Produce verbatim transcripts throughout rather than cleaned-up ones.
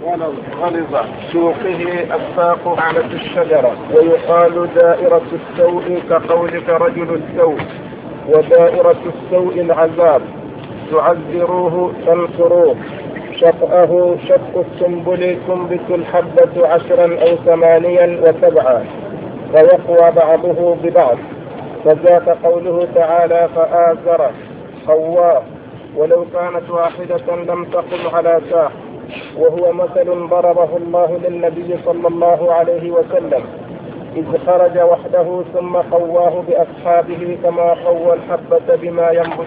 غلظ سوقه أفاق أعلى الشجرة. ويقال دائرة السوء كقولك رجل السوء، ودائرة السوء العذاب. تعذروه تنصروه. شطأه شط السنبل تنبت الحبة عشرا أو ثمانيا وسبعا، ويقوى بعضه ببعض. فذاك قوله تعالى فآزره قواه، ولو كانت واحدة لم تقم على ساق. وهو مثل ضربه الله للنبي صلى الله عليه وسلم إذ خرج وحده ثم قواه بأصحابه كما قوى الحبة بما ينبت.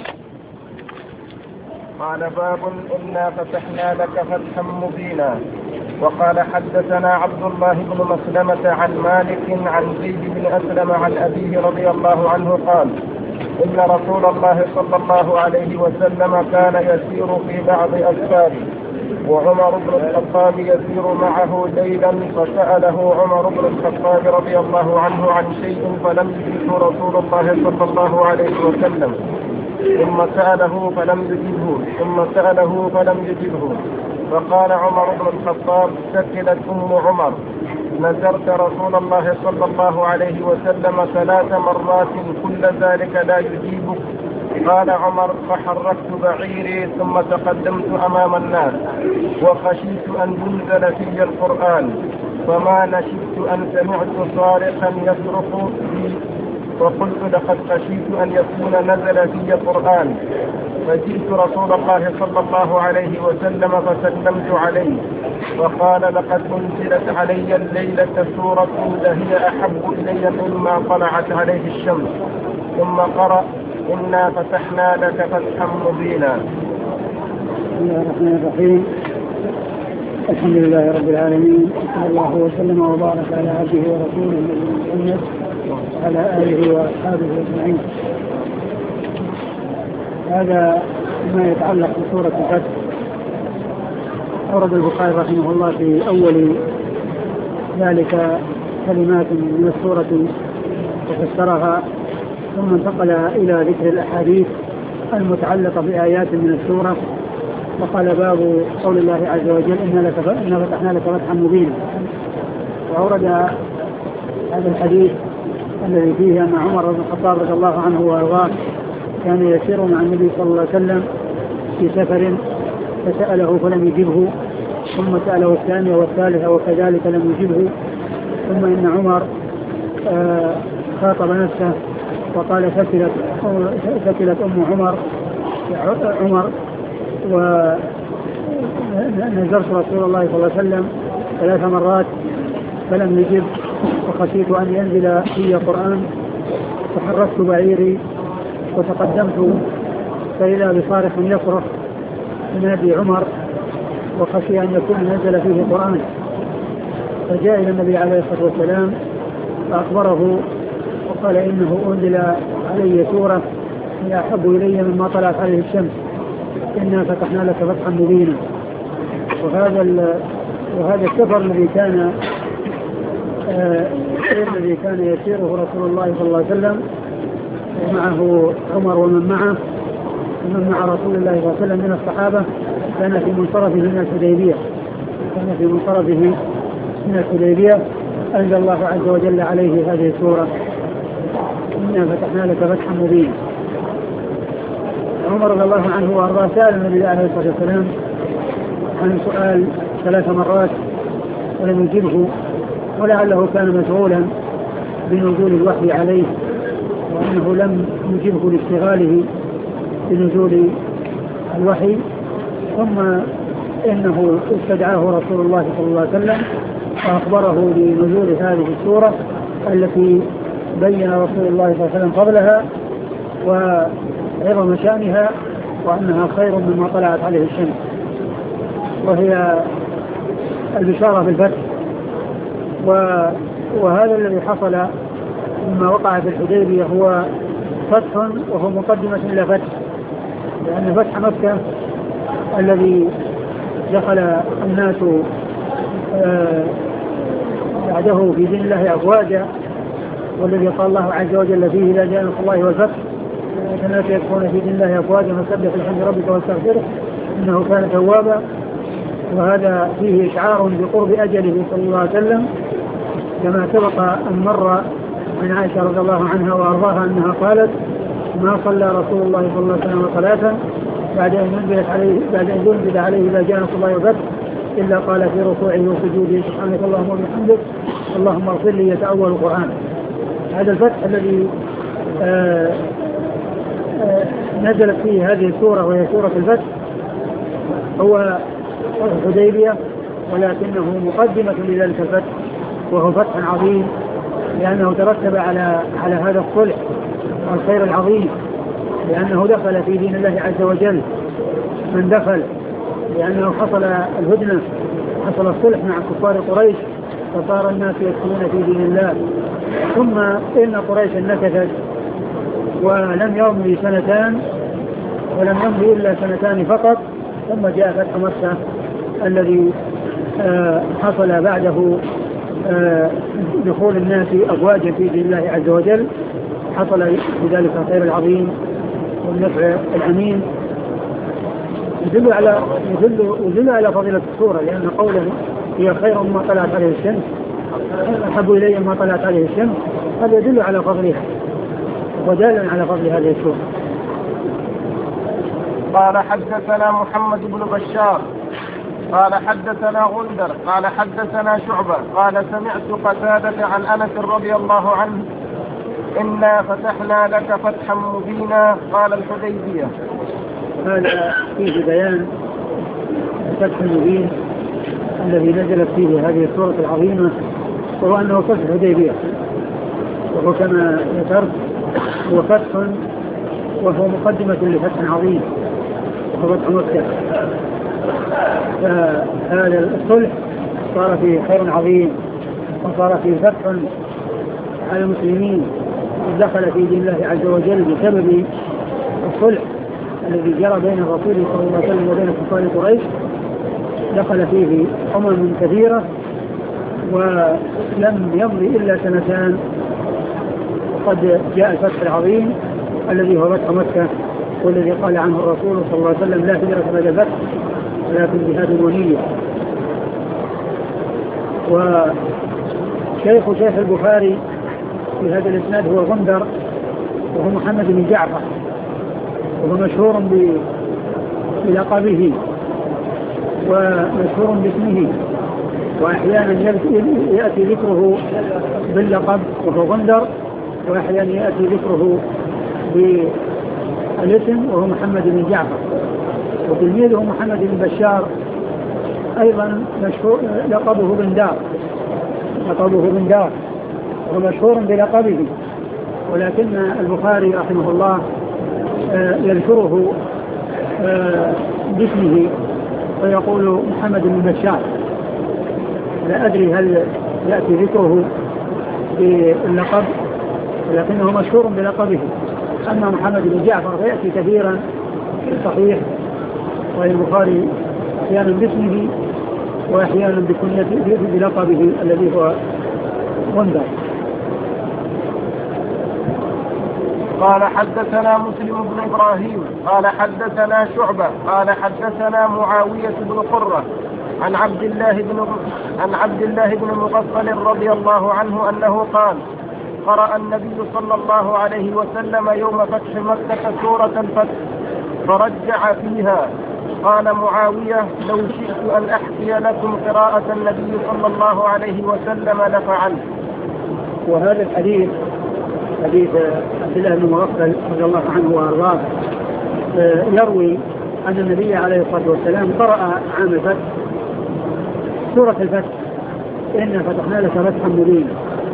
قال باب إنا فتحنا لك فتحا مبينا. وقال حدثنا عبد الله بن مسلمة عن مالك عن زيد بن أسلم عن أبيه رضي الله عنه قال إن رسول الله صلى الله عليه وسلم كان يسير في بعض أسفاره، وعمر بن الخطاب يسير معه ليلا، فسأله عمر بن الخطاب رضي الله عنه عن شيء فلم يجبه رسول الله صلى الله عليه وسلم، ثم سأله فلم يجبه ثم سأله فلم يجبه. فقال عمر بن الخطاب سكلت أم عمر نذرت رسول الله صلى الله عليه وسلم ثلاث مرات كل ذلك لا يجيبك. قال عمر فحركت بعيري ثم تقدمت أمام الناس وخشيت أن ينزل في القرآن، فما نشدت أن سمعت صارخا يصرخ بي، وقلت لقد خشيت أن يكون نزل في القرآن. فجئت رسول الله صلى الله عليه وسلم فسلمت عليه، فقال لقد أنزلت علي الليلة سورة لهي أحب إلي مما طلعت عليه الشمس. ثم قرأ إنا فتحنا لك فتحا مبينا. بسم الله الرحمن الرحيم. الحمد لله رب العالمين، صلى الله وسلم وبارك على عبده ورسوله محمد وعلى آله وأصحابه أجمعين. هذا ما يتعلق بسورة الفتح. أورد البخاري رحمه الله في أول ذلك كلمات من السورة وفسرها، ثم انتقل إلى ذكر الأحاديث المتعلقة بآيات من السورة، وقال باب قول الله عز وجل إنا فتحنا لك فتحا مبينا. وأورد هذا الحديث الذي فيه أن عمر بن الخطاب رضي الله عنه وأرضاه كان يسير مع النبي صلى الله عليه وسلم في سفر، فسأله فلم يجبه، ثم سأله الثانية والثالثة وكذلك لم يجبه. ثم إن عمر آه خاطب نفسه وقال ثكلت ثكلت أم عمر عمر ونزرت رسول الله صلى الله عليه وسلم ثلاث مرات فلم يجب، وخشيت أن ينزل في القرآن، فحركت بعيري وتقدمت فإذا بصارخ يصرخ ينادي عمر، وخشي أن يكون نزل فيه القرآن. فجاء إلى النبي عليه الصلاة والسلام فأخبره وقال إنه أنزل علي سورة هي أحب إلي مما طلعت عليه الشمس، إنا فتحنا لك فتحا مبينا. وهذا وهذا السفر الذي كان آه الذي كان يسيره رسول الله صلى الله عليه وسلم ومعه عمر ومن معه ومن مع رسول الله صلى الله عليه وسلم من الصحابة، كان في منصرفه من الحديبية كان في منصرفه من الحديبية أنزل الله عز وجل عليه هذه السورة إنا فتحنا لك فتحا مبينا. عمر رضي الله عنه وأرضاه سأل النبي عليه الصلاة والسلام عن سؤال ثلاث مرات ولم يجبه، ولعله كان مشغولا بنزول الوحي عليه، وأنه لم يجبه لاشتغاله بنزول الوحي. ثم إنه استدعاه رسول الله صلى الله عليه وسلم فأخبره بنزول هذه السورة التي بين رسول الله صلى الله عليه وسلم فضلها وعظم شأنها، وأنها خير مما طلعت عليه الشمس، وهي البشارة بالفتح. وهذا الذي حصل مما وقع في الحديبية هو فتح، وهو مقدمة إلى فتح، لأن فتح مكة الذي دخل الناس بعده في دين الله أفواجا، والذي قال الله عز وجل فيه إذا جاء نصر الله والفتح الناس يدخلون في دين الله أفواجا فسبح بحمد ربك واستغفره إنه كان توابا. وهذا فيه إشعار بقرب أجله صلى الله عليه وسلم، كما سبق أن مر من عائشة رضي الله عنها وأرضاها أنها قالت: ما صلى رسول الله صلى الله عليه وسلم صلاة بعد أن ينزلت عليه بعد أن ينزل عليه إذا جاء نصر الله والفتح إلا قال في ركوعه وسجوده: سبحانك اللهم وبحمدك اللهم اغفر لي. يتأول القرآن. هذا الفتح الذي آآ آآ نزلت فيه هذه السورة وهي سورة الفتح هو صلح الحديبية، ولكنه مقدمة لذلك الفتح، وهو فتح عظيم لأنه ترتب على على هذا الصلح والخير العظيم، لأنه دخل في دين الله عز وجل من دخل، لأنه حصل الهدنة، حصل الصلح مع كفار قريش، فصار الناس يدخلون في دين الله. ثم إن قريش نكثت ولم يمضي سنتان ولم يمضي إلا سنتان فقط، ثم جاء فتح مكة الذي آه حصل بعده آه دخول الناس أفواجا في دين الله عز وجل، حصل بذلك الخير العظيم والنفع الأمين. يدل على يدل, يدل على فضيلة السورة، لأن قوله هي خير ما طلعت عليه الشمس، أحب إلي ما طلعت عليه الشمس، هذا يدل على فضلها ودالا على فضل هذه السورة. قال حدثنا محمد بن بشار قال حدثنا غندر قال حدثنا شعبة قال سمعت قتادة عن أنس رضي الله عنه: إنا فتحنا لك فتحا مبينا. قال الحديبية. هذا فيه بيان الفتح المبين الذي نزلت فيه هذه السورة العظيمة، وهو أنه فتح الحديبية، وهو كما ذكرت هو فتح وهو مقدمة لفتح عظيم وهو فتح مكة. فهذا الصلح صار فيه خير عظيم، وصار فيه فتح على المسلمين دخل في دين الله عز وجل بسبب الصلح الذي جرى بين الرسول صلى الله عليه وسلم وبين كفار قريش. دخل فيه أمم كثيرة ولم يمضي إلا سنتان وقد جاء الفتح العظيم الذي هو فتح مكة، والذي قال عنه الرسول صلى الله عليه وسلم: لا هجرة بعد الفتح ولكن جهاد ونية. وشيخ شيخ البخاري في هذا الإسناد هو غندر، وهو محمد بن جعفر، وهو مشهور بلقبه ومشهور باسمه، وأحيانا يأتي ذكره باللقب وهو غندر، وأحيانا يأتي ذكره بالاسم وهو محمد بن جعفر. وتلميذه محمد بن بشار أيضا مشهور لقبه بن دار، لقبه بن دار وهو مشهور بلقبه، ولكن البخاري رحمه الله يذكره باسمه ويقول محمد بن بشار. لا أدري هل يأتي ذكره باللقب، ولكنه مشهور بلقبه. أما محمد بن جعفر فيأتي كثيرا في الصحيح، والبخاري أحيانا باسمه وأحيانا بكنيته بلقبه الذي هو غندر. قال حدثنا مسلم بن إبراهيم قال حدثنا شعبة قال حدثنا معاوية بن قرة عن عبد الله بن عن عبد الله بن مغفل رضي الله عنه أنه قال: قرأ النبي صلى الله عليه وسلم يوم فتح مكة سورة الفتح فرجع فيها. قال معاوية: لو شئت أن أحكي لكم قراءة النبي صلى الله عليه وسلم لفعلت. وهذا الحديث حديث عبد الله بن مغفل رضي الله عنه وارضاه يروي أن النبي عليه الصلاة والسلام قرأ عام الفتح سورة الفتح: إنا فتحنا لك فتحا مبينا.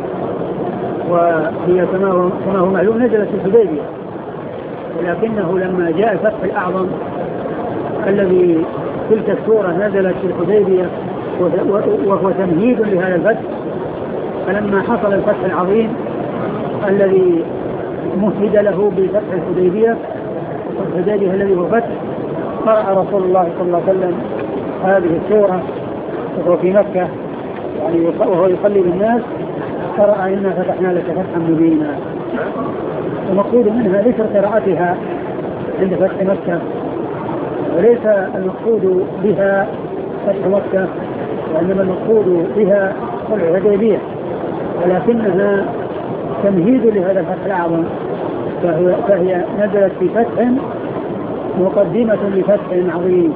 وهي كما هو معلوم نزلت في الحديبية، ولكنه لما جاء الفتح الأعظم الذي تلك السورة نزلت في الحديبية وهو تمهيد لهذا الفتح، فلما حصل الفتح العظيم الذي مهد له بفتح الحديبية الحديبية الذي هو فتح، قرأ رسول الله صلى الله عليه وسلم هذه السورة وهو في مكة، يعني وهو يصلي بالناس، قرأ: إنا فتحنا لك فتحا مبينا. المقصود منها ذكر قراءتها عند فتح مكة، وليس المقصود بها فتح مكة، وإنما المقصود بها صلح الحديبية، ولكنها تمهيد لهذا الفتح الأعظم، فهي, فهي نزلت في فتح مقدمة لفتح عظيم.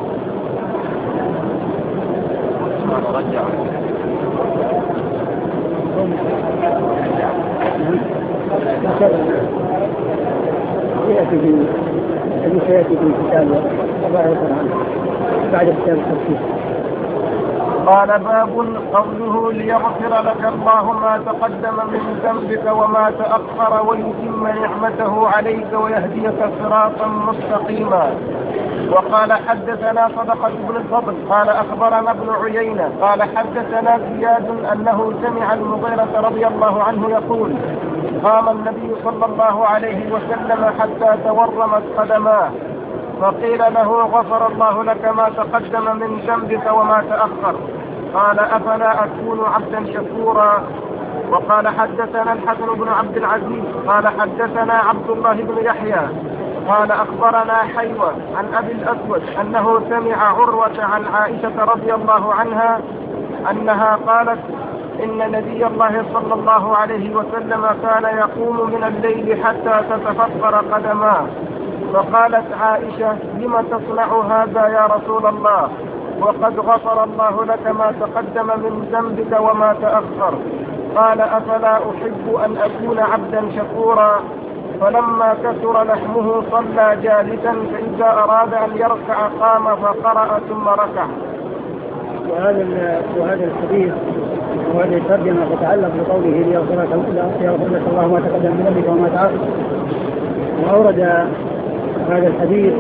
يأتي في سيأتي في كتاب الله بعد كتاب التفسير. قال باب قوله ليغفر لك الله ما تقدم من ذنبك وما تأخر ويتم نعمته عليك ويهديك صراطا مستقيما. وقال حدثنا صدقة بن الفضل قال أخبرنا ابن عيينة قال حدثنا زياد أنه سمع المغيرة رضي الله عنه يقول قام النبي صلى الله عليه وسلم حتى تورمت قدماه فقيل له غفر الله لك ما تقدم من ذنبك وما تأخر قال أفلا أكون عبدا شكورا. وقال حدثنا الحسن بن عبد العزيز قال حدثنا عبد الله بن يحيى قال أخبرنا حيوة عن أبي الأسود أنه سمع عروة عن عائشة رضي الله عنها أنها قالت إن نبي الله صلى الله عليه وسلم كان يقوم من الليل حتى تتفطر قدماه فقالت عائشة لم تصنع هذا يا رسول الله وقد غفر الله لك ما تقدم من ذنبك وما تأخر قال أفلا أحب أن أكون عبدا شكورا. فلما كثر لحمه صلى جالسا فإذا أراد أن يركع قام فقرأ ثم ركع. وهذا وهذا الحديث وهذه الترجمة تتعلق بقوله ليغفر لك الله ما تقدم من ذنبك وما تأخر. وأورد هذا الحديث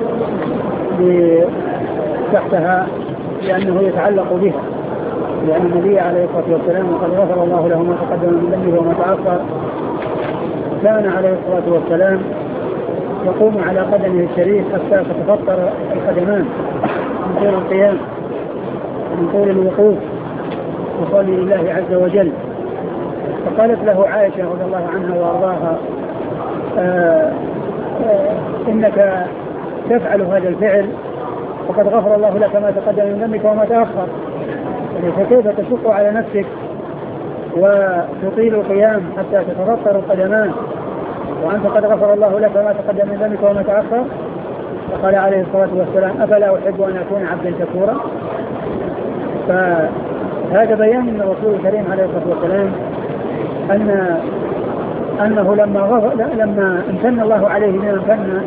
تحتها لأنه يتعلق بها، لأن النبي عليه الصلاة والسلام قد غفر الله له ما تقدم من ذنبه وما تأخر كان عليه الصلاة والسلام يقوم على قدمه الشريف حتى تتفطر القدمان من طول القيام من طول الوقوف يصلي لله عز وجل. فقالت له عائشة رضي الله عنها وأرضاها آآ آآ إنك تفعل هذا الفعل وقد غفر الله لك ما تقدم من ذنبك وما تأخر، فكيف تشق على نفسك وتطيل القيام حتى تتفطر القدمان وأنت قد غفر الله لك ما تقدم من ذنبك وما تأخر؟ فقال عليه الصلاة والسلام أفلا أحب أن أكون عبدا شكورا. فهذا بيان من الرسول الكريم عليه الصلاة والسلام أن أنه لما غفر لما امتن الله عليه بما امتن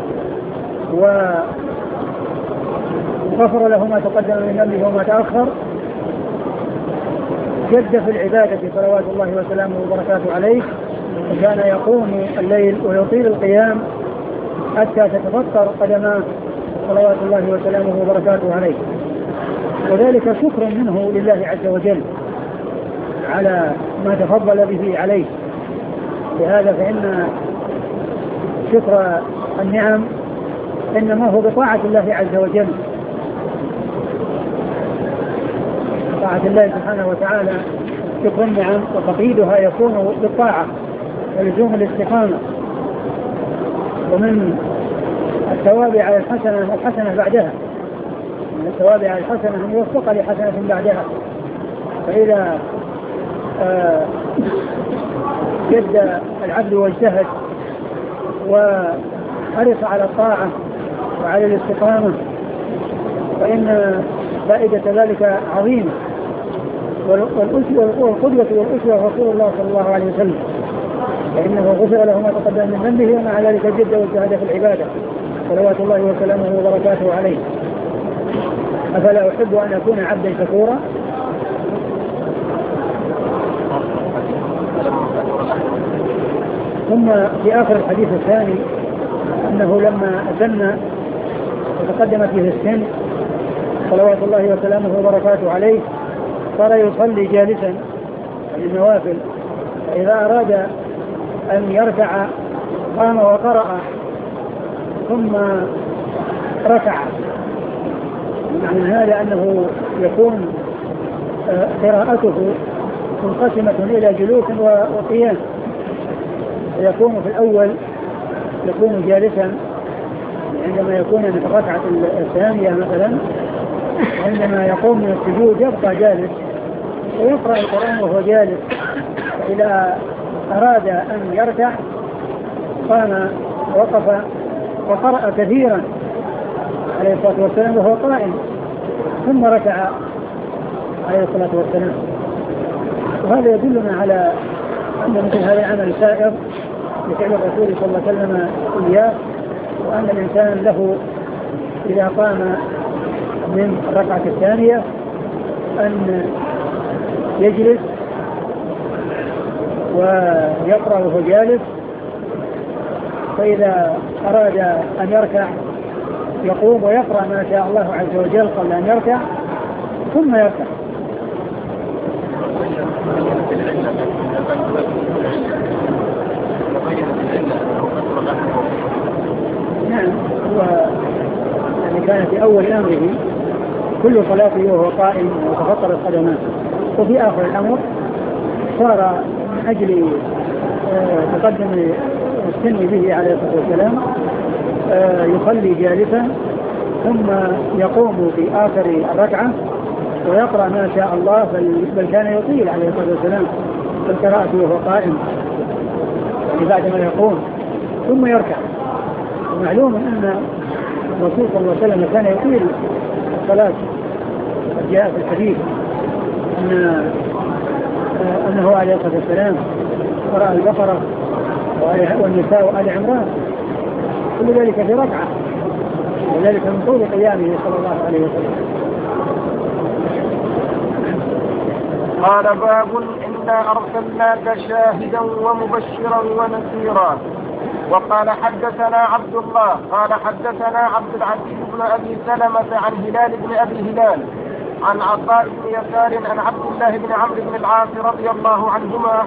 وغفر له ما تقدم من ذنبه وما تأخر جد في العبادة صلوات الله وسلامه وبركاته عليه، وكان يقوم الليل ويطيل القيام حتى تتفطر قدماه صلوات الله وسلامه وبركاته عليه، وذلك شكر منه لله عز وجل على ما تفضل به عليه. لهذا فإن شكر النعم إنما هو بطاعة الله عز وجل، طاعة الله سبحانه وتعالى. شكر النعم وتقييدها يكون بالطاعة ولزوم الاستقامة، ومن الثواب على الحسنة الحسنة بعدها، من الثواب على الحسنة أن يوفق لحسنة بعدها. فإذا آه جد العبد واجتهد وحرص على الطاعة وعلى الاستقامة فإن فائدة ذلك عظيمة. والقدوة والأسوة رسول الله صلى الله عليه وسلم، فإنه غفر له ما تقدم من ذنبه ومع ذلك جد واجتهد في العبادة صلوات الله وسلامه وبركاته عليه. أفلا أحب أن أكون عبدا شكورا. ثم في آخر الحديث الثاني أنه لما أذن وتقدم فيه السن صلوات الله وسلامه وبركاته عليه صار يصلي جالسا النوافل، فإذا أراد أن يركع قام وقرأ ثم ركع. معنى هذا أنه يكون قراءته منقسمة إلى جلوس وقيام، فيكون في الأول يكون جالسا عندما يكون في الركعة الثانية مثلا عندما يقوم من السجود يبقى جالس ويقرأ القرآن وهو جالس. إذا أراد أن يركع قام وقف وقرأ كثيرا عليه الصلاة والسلام وهو قائم، ثم ركع عليه الصلاة والسلام. وهذا يدلنا على أن مثل هذا العمل سائر لفعل الرسول صلى الله عليه وسلم إياه، وأن الإنسان له إذا قام من الركعة الثانية أن يجلس ويقرأ وهو جالس، فإذا أراد أن يركع يقوم ويقرأ ما شاء الله عز وجل قبل أن يركع ثم يركع. نعم، هو يعني كان في أول أمره كل صلاته وهو قائم وتفطر القدمان، وفي آخر الأمر صار من أجل تقدم السن به عليه الصلاة والسلام يصلي جالسا ثم يقوم في آخر الركعة ويقرأ ما شاء الله، بل, بل كان يطيل عليه الصلاة والسلام في القراءة وهو قائم بعدما يقوم ثم يركع. ومعلوم أن الرسول صلى الله عليه وسلم كان يطيل الصلاة، قد جاء في الحديث أن أنه عليه الصلاة والسلام قرأ البقرة والنساء وآل عمران كل ذلك في ركعة، وذلك من طول قيامه صلى الله عليه وسلم. قال باب إنا أرسلناك شاهدا ومبشرا ونذيرا. وقال حدثنا عبد الله قال حدثنا عبد العزيز بن أبي سلمة عن هلال بن أبي هلال عن عطاء بن يسار عن عبد الله بن عمرو بن العاص رضي الله عنهما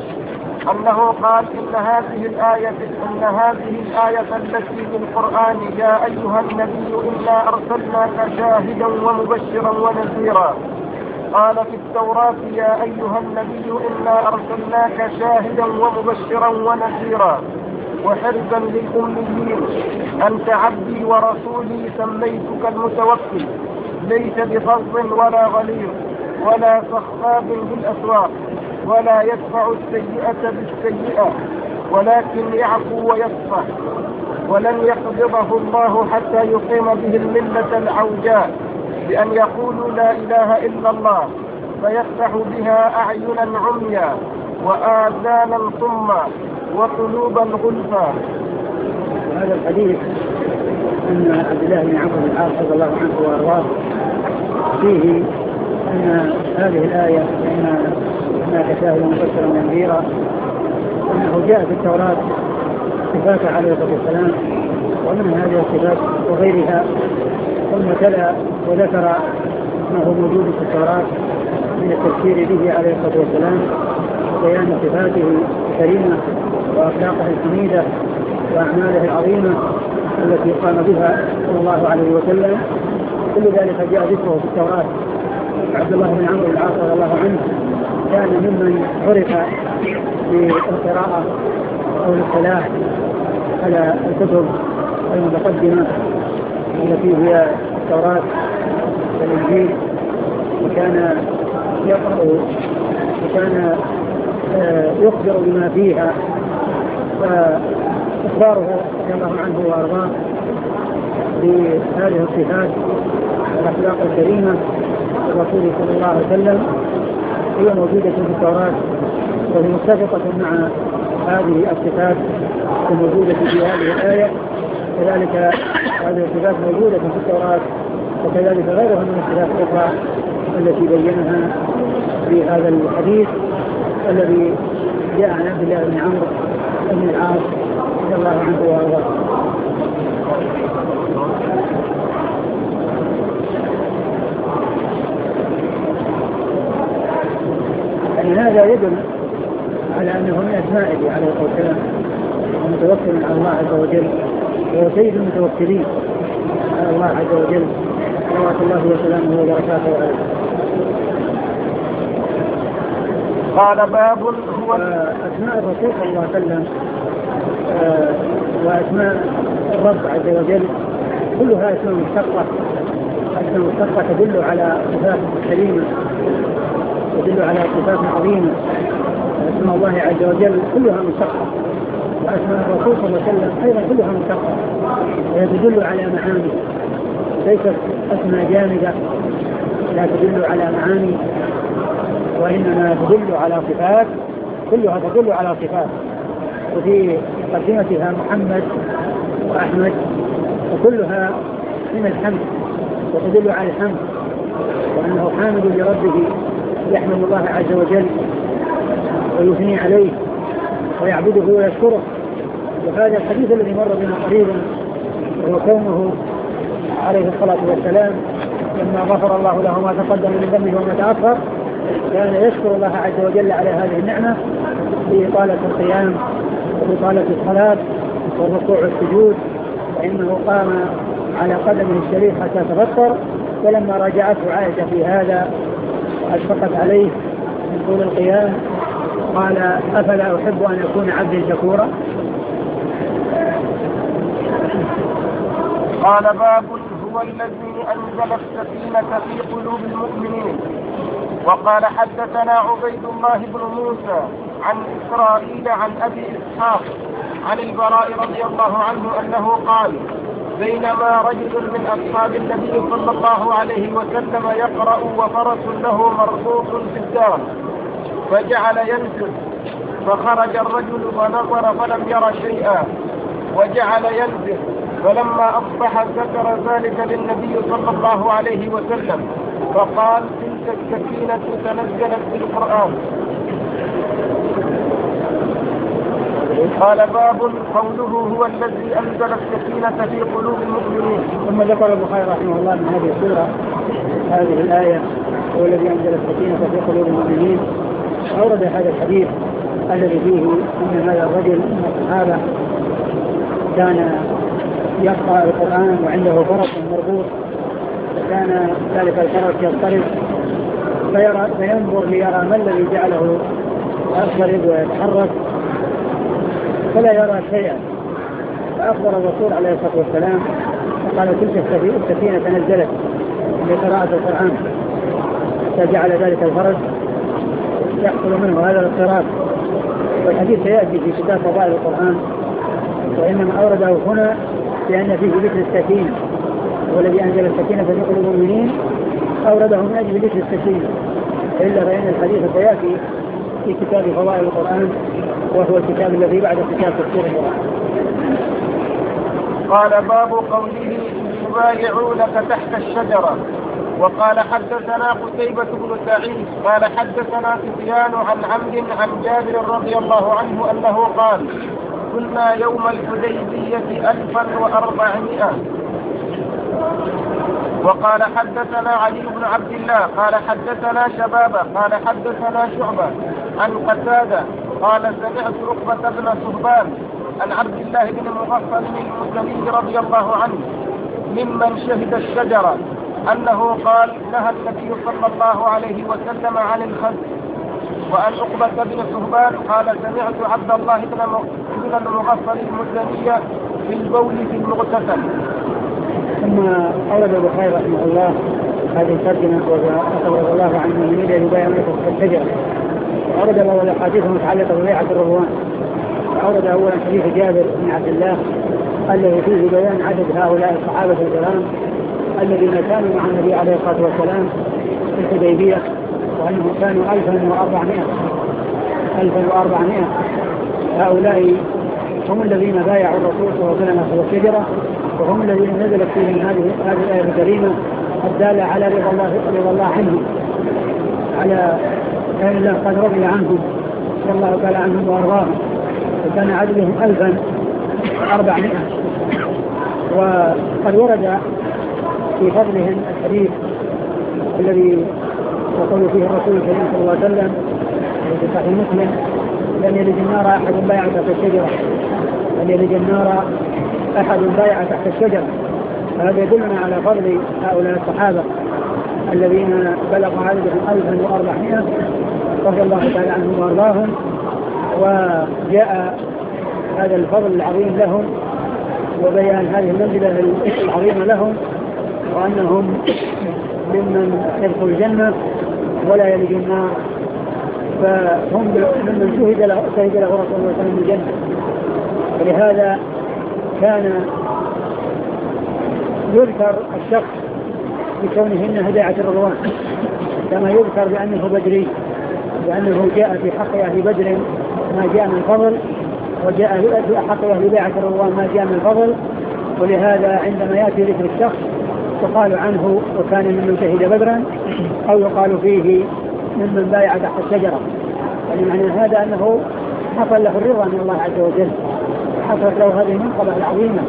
أنه قال إن هذه الآية إن هذه الآية التي في القرآن يا أيها النبي إنا أرسلناك شاهدا ومبشرا ونذيرا، قال في التوراة يا أيها النبي إنا أرسلناك شاهدا ومبشرا ونذيرا وحرزا للأميين، أنت عبدي ورسولي سميتك المتوكل، ليس بفظ ولا غليظ ولا صخاب بالأسواق، ولا يدفع السيئة بالسيئة ولكن يعفو ويصفح، ولن يقبضه الله حتى يقيم به الملة العوجاء بأن يقولوا لا إله إلا الله فيفتح بها أعينا عميا وآذانا صما وقلوبا غلفا. هذا الحديث أن عبد الله بن عمرو بن العاص رضي الله عنه وأرضاه فيه أن هذه الآية أن هناك شاهد مبشرا ونذيرا أنه جاء في التوراة صفات عليه الصلاة والسلام ومن هذه الصفات وغيرها، ثم تلا وذكر ما هو موجود في التوراة من التذكير به عليه الصلاة والسلام وبيان صفاته الكريمة وأخلاقه الحميدة وأعماله العظيمة التي قام بها صلى الله عليه وسلم. كل ذلك جاء ذكره في التوراة. عبد الله بن عمرو بن العاص رضي الله عنه كان ممن عرف بالقراءة أو الاطلاع على الكتب المتقدمة التي هي التوراة والإنجيل، وكان يقرأ وكان يخبر بما فيها، فإخباره رضي الله عنه وأرضاه بهذه الصفات والأخلاق الكريمة الرسول صلى الله عليه وسلم هي موجودة في التوراة وهي متفقة مع هذه الصفات الموجودة في هذه الآية. كذلك هذه الصفات موجودة في التوراة وكذلك غيرها من الصفات الأخرى التي بينها في هذا الحديث الذي جاء عن عبد الله بن عمرو بن العاص رضي الله عنه وارضاه. يعني هذا يدل على أنه من أسمائه عليه الصلاة والسلام ومتوكل على الله عز وجل، وهو سيد المتوكلين على الله عز وجل صلوات الله وسلامه وبركاته عليه. قال باب هو أسماء الرسول صلى الله عليه وسلم وأسماء الرب عز وجل كلها أسماء مشتقة أسماء مشتقة تدل على صفات كريمة، تدل على صفات عظيمة. أسماء الله عز وجل كلها مشتقة، وأسماء الرسول صلى الله عليه وسلم أيضا كلها مشتقة، وهي تدل على معاني، ليست أسماء جامدة لا تدل على معاني، وإنما تدل على صفات، كلها تدل على صفات. وفي مقدمتها محمد وأحمد، وكلها من الحمد وتدل على الحمد، وأنه حامد لربه يحمد الله عز وجل ويثني عليه ويعبده ويشكره. وهذا الحديث الذي مر بنا قريبا هو كونه عليه الصلاة والسلام لما غفر الله له ما تقدم من ذنبه وما تأخر كان يشكر الله عز وجل على هذه النعمة بإطالة القيام وإطالة الصلاة والركوع والسجود، فإنه قام على قدمه الشريف حتى تفطر. فلما راجعته عائشة في هذا وأشفقت عليه من طول القيام قال: أفلا أحب أن أكون عبدا شكورا؟ قال: باب هو الذي أنزل السكينة في قلوب المؤمنين. وقال: حدثنا عبيد الله بن موسى عن إسرائيل عن أبي إسحاق عن البراء رضي الله عنه أنه قال: بينما رجل من أصحاب النبي صلى الله عليه وسلم يقرأ وفرس له مربوط في الدار، فجعل ينزل، فخرج الرجل فنظر فلم ير شيئا، وجعل ينزل، فلما أصبح ذكر ذلك للنبي صلى الله عليه وسلم فقال: تلك السكينة تنزلت بالقرآن. قال: باب قوله هو الذي أنزل السكينة في قلوب المؤمنين. ثم ذكر البخاري رحمه الله من هذه السورة هذه الآية هو الذي أنزل السكينة في قلوب المؤمنين. أورد هذا الحديث الذي فيه أن هذا الرجل من الصحابة كان يقرأ القرآن وعنده فرس مربوط، فكان ذلك الفرس يضطرب فيرى فينظر ليرى ما الذي جعله يضطرب ويتحرك فلا يرى شيئا. فأخبر الرسول عليه الصلاة والسلام فقال: تلك السكينة تنزلت لقراءة القرآن، فجعل ذلك الفرس يحصل منه هذا الاضطراب. والحديث سيأتي في كتاب فضائل القرآن، وإنما أورده هنا لأن فيه ذكر السكينة، والذي أنزل السكينة في قلوب المؤمنين أورده من أجل ذكر السكينة، إلا فإن الحديث سيأتي في كتاب فضائل القرآن، وهو الكتاب الذي بعد كتاب تفسير القرآن. قال: باب قوله: يبايعونك تحت الشجرة. وقال: حدثنا قتيبة بن سعيد قال: حدثنا سفيان عن عمرو عن جابر رضي الله عنه أنه قال: كنا يوم الحديبية ألفا وأربعمائة. وقال: حدثنا علي بن عبد الله قال: حدثنا شبابة قال: حدثنا شعبة عن قتادة قال: سمعت عقبة بن صهبان عن عبد الله بن مغفل المزني رضي الله عنه ممن شهد الشجرة أنه قال: نهى النبي صلى الله عليه وسلم عن الخزف. وعن عقبة بن صهبان قال: سمعت عبد الله بن المغفل المزني في البول في المغتسل. ثم أورد البخاري رحمه الله هذه الترجمة رضي الله عنه من يريد يبايعونك تحت الشجرة، وأورد له الأحاديث المتعلقة ببيعة الرضوان. أورد أولا حديث جابر بن عبد الله الذي فيه بيان عدد هؤلاء الصحابة الكرام الذين كانوا مع النبي عليه الصلاة والسلام في الحديبية، وأنهم كانوا ألفا وأربعمائة ألفا وأربعمائة. هؤلاء هم الذين بايعوا الرسول صلى الله عليه وسلم في الشجرة، وهم الذين نزلت فيهم هذه هذه الآية الكريمة الدالة على رضا الله رضا الله عنهم، على أن الله قد رضي عنهم صلى الله تعالى عنهم وأرضاهم، وكان عددهم ألفا وأربعمائة. وقد ورد في فضلهم الحديث الذي يقول فيه الرسول صلى الله عليه وسلم في صحيح مسلم: لن يلج النار أحد بايع تحت الشجرة، لن يلج النار أحد بايع تحت الشجرة. هذا يدلنا على فضل هؤلاء الصحابة الذين بلغ عددهم ألفا وأربعمائة رضي الله تعالى عنهم وأرضاهم. وجاء هذا الفضل العظيم لهم وبيان هذه المنزلة العظيمة لهم، وأنهم ممن يدخل الجنة ولا يلج النار، فهم ممن شهد له شهد له رسول الله صلى الله عليه وسلم الجنة. ولهذا كان يذكر الشخص بكونهن هداية الرضوان، كما يذكر بأنه بدري، بأنه جاء في حق أهل بدر ما جاء من فضل، وجاء في حق أهل بيعة الرضوان ما جاء من فضل. ولهذا عندما يأتي ذكر الشخص يقال عنه وكان ممن شهد بدرا، أو يقال فيه ممن بايع تحت الشجرة. يعني معنى هذا أنه حصل له الرضا من الله عز وجل، حصلت له هذه المنقبة العظيمة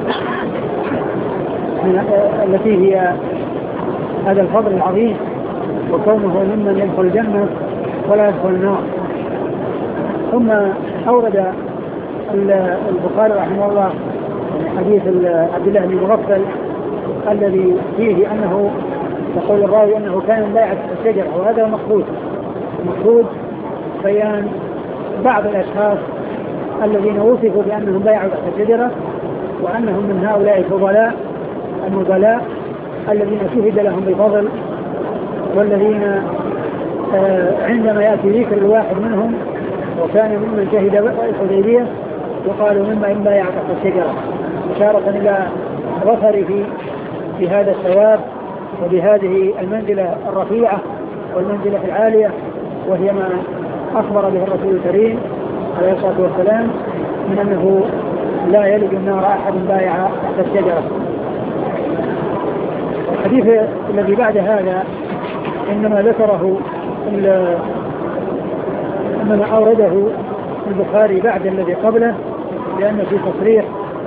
التي هي هذا الفضل العظيم، وكونه ممن يدخل الجنة ولا يدخل النار. ثم أورد البخاري رحمه الله حديث عبد الله بن مغفل الذي فيه أنه يقول الراوي أنه كان بايع تحت الشجرة، وهذا المقصود المقصود بيان بعض الأشخاص الذين وصفوا بأنهم بايعوا تحت الشجرة، وأنهم من هؤلاء الفضلاء النبلاء الذين شهد لهم بالفضل، والذين آه عندما يأتي ذكر الواحد منهم وكان ممن شهد الحديبية يقال ممن بايع تحت الشجرة، إشارة إلى ظفره بهذا الثواب وبهذه المنزلة الرفيعة والمنزلة العالية، وهي ما أخبر به الرسول الكريم عليه الصلاة والسلام من أنه لا يلج النار أحد بايع تحت الشجرة. الحديث الذي بعد هذا إنما ذكره إنما أورده البخاري بعد الذي قبله، لأنه في تصريح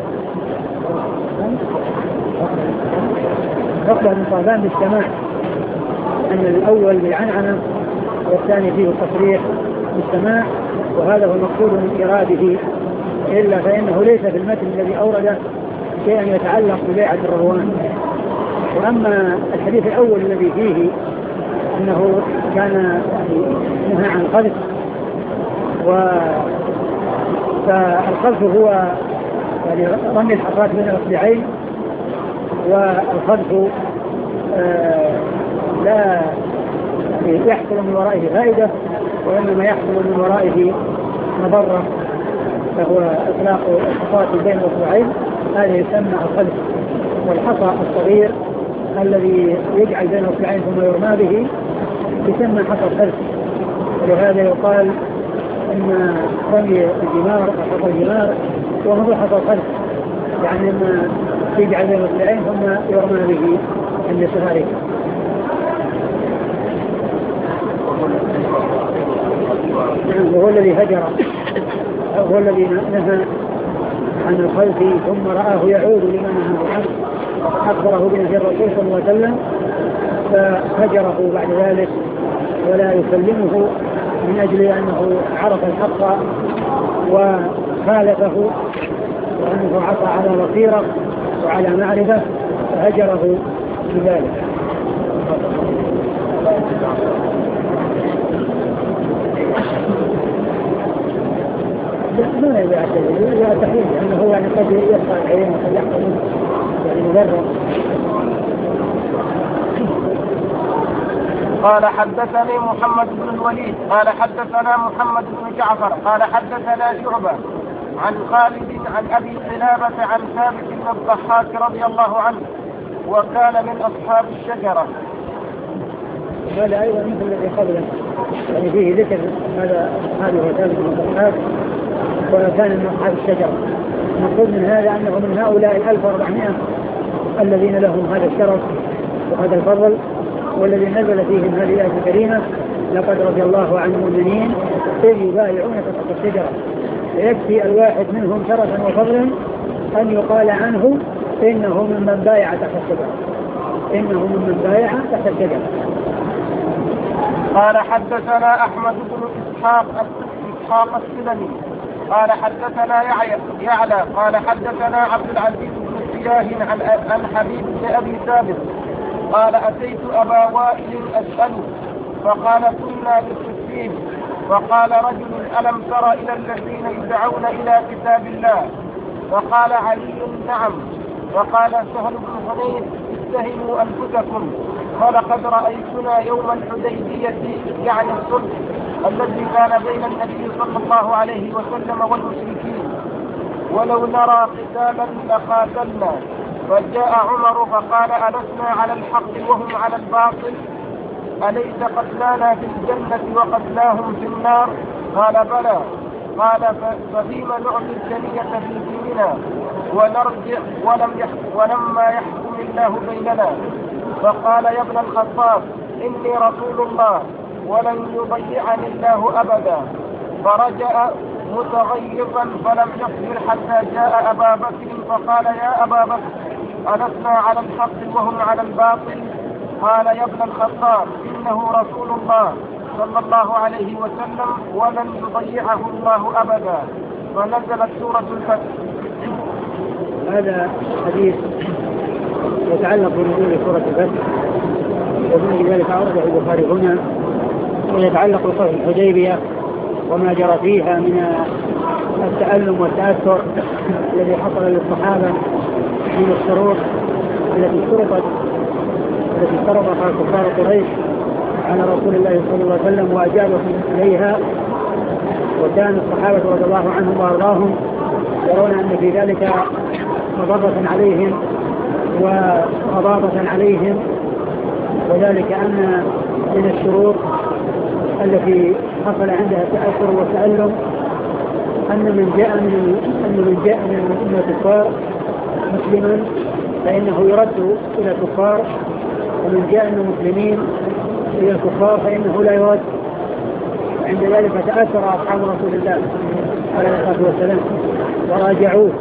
عقبة بن صعبان بالسماع، أن الأول بالعنعنة والثاني فيه التصريح بالسماع، وهذا هو المقصود من إراده، إلا فإنه ليس في المتن الذي أورده شيئا يتعلق ببيعة الرضوان. وأما الحديث الأول الذي فيه أنه كان نهى عن القذف، فالقذف هو يعني رمي الحصاة بين الأصبعين، والقذف آه لا يعني يحصل من ورائه فائدة، وإنما يحصل من ورائه مضرة، فهو إطلاق الحصاة بين الأصبعين، هذا يسمى القذف. والحصى الصغير الذي يجعل بين الأصبعين ثم يرمى به يسمى حصى القذف. ولهذا يقال إن رمي الجمار أو حصى الجمار هو مثل حصى القذف، يعني إما يجعل بين الأصبعين ثم يرمى به عند صغاره. وهو الذي هجر، هو الذي نهى عن الخلف ثم رآه يعود لمن نهاه عنه، أخبره بنهي الرسول صلى الله عليه وسلم، فهجره بعد ذلك ولا يسلمه من أجل أنه عرف الحق وخالفه، وأنه عصى على بصيرة وعلى معرفة، فهجره بذلك. ما يبيع الشيء لا تحريم، لأنه هو يعني قد يبقى العين وقد يحصل يعني مضرة. قال حدثني محمد بن الوليد قال حدثنا محمد بن جعفر قال حدثنا شعبة عن خالد عن أبي قلابة عن ثابت بن الضحاك رضي الله عنه وكان من أصحاب الشجرة. هذا أيضا مثل الذي قبله، يعني فيه ذكر هذا هذا هو ثابت بن الضحاك وكان من أصحاب الشجرة. نقول من هذا أنه من هؤلاء الألف وأربعمائة الذين لهم هذا الشرف وهذا الفضل، والذي نزل فيهم هذه الآية الكريمة: لقد رضي الله عن المؤمنين إذ يبايعونك تحت الشجرة. فيكفي الواحد منهم شرفا وفضلا أن يقال عنه إنه ممن بايع تحت الشجرة، إنه ممن بايع تحت الشجرة. قال حدثنا أحمد بن إسحاق إسحاق السلمي قال حدثنا يعلى قال حدثنا عبد العزيز بن سياه عن عن حبيب بن أبي ثابت قال أتيت أبا وائل أسأله فقال كنا بالصفين، فقال رجل: ألم تر إلى الذين يدعون إلى كتاب الله؟ فقال علي: نعم. فقال سهل بن حنين: اتهموا أنفسكم فلقد رأيتنا يوم الحديبية يعني الصلح الذي كان بين النبي صلى الله عليه وسلم والمشركين ولو نرى قتالا لقاتلنا. فجاء عمر فقال ألسنا على الحق وهم على الباطل؟ أليس قتلانا في الجنة وقتلاهم في النار؟ قال بلى. قال ففيما نعطي الدنية في ديننا ونرجع ولم يحكم ولما يحكم الله بيننا؟ فقال يا ابن الخطاب إني رسول الله ولن يضيعني الله أبدا. فرجع متغيظا فلم يصبر حتى جاء أبا بكر فقال يا أبا بكر ألسنا على الحق وهم على الباطل؟ قال يا ابن الخطاب إنه رسول الله صلى الله عليه وسلم ولن يضيعه الله أبدا. فنزلت سورة الفتح. هذا حديث يتعلق بنزول سورة الفتح ومن ذلك أورده البخاري هنا ويتعلق بصلح الحديبية وما جرى فيها من التألم والتأثر الذي حصل للصحابة من الشروط التي اشترطت التي اشترطها كفار قريش على رسول الله صلى الله عليه وسلم وأجابهم إليها. وكان الصحابة رضي الله عنهم وأرضاهم يرون أن في ذلك مضرة عليهم وغضاضة عليهم، وذلك أن من الشروط التي حصل عندها التأثر والتألم أن من جاء من أن من جاء من الكفار مسلما فإنه يرد إلى الكفار، ومن جاء من المسلمين إلى الكفار فإنه لا يرد. عند ذلك تأثر أصحاب رسول الله عليه الصلاة والسلام وراجعوه،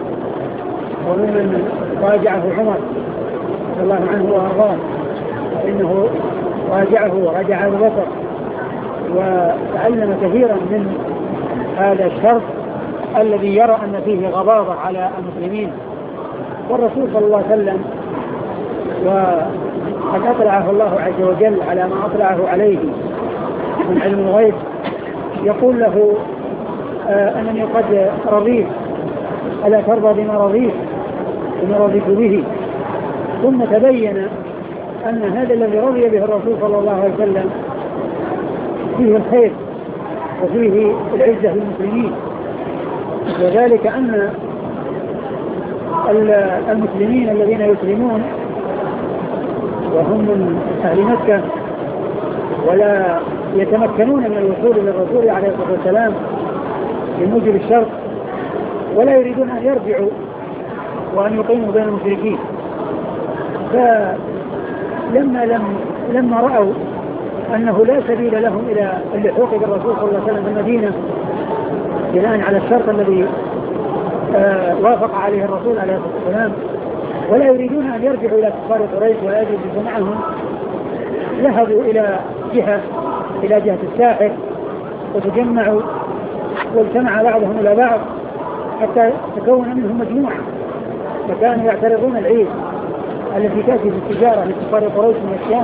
وممن راجعه عمر رضي الله عنه وأرضاه فإنه راجعه ورجع أبو بكر وتعلم كثيرا من هذا الشرط الذي يرى أن فيه غضاضة على المسلمين. والرسول صلى الله عليه وسلم وقد أطلعه الله عز وجل على ما أطلعه عليه من علم الغيب يقول له آه أنني قد رضيت ألا ترضى بما رضيت بما رضيت به. ثم تبين أن هذا الذي رضي به الرسول صلى الله عليه وسلم فيه الخير وفيه العزة للمسلمين، وذلك أن المسلمين الذين يسلمون وهم من أهل مكة ولا يتمكنون من الوصول للرسول عليه الصلاة والسلام بموجب الشرط ولا يريدون أن يرجعوا وأن يقيموا بين المشركين، فلما لم لما رأوا أنه لا سبيل لهم إلى اللحوق بالرسول صلى الله عليه وسلم في المدينة بناء على الشرط الذي آه وافق عليه الرسول عليه الصلاة والسلام، ولا يريدون أن يرجعوا إلى كفار قريش ولا يجلسوا معهم، ذهبوا إلى جهة إلى جهة الساحل وتجمعوا واجتمع بعضهم إلى بعض حتى تكون منهم مجموعة، فكانوا يعترضون العيد التي تأتي بالتجارة لكفار قريش من الشام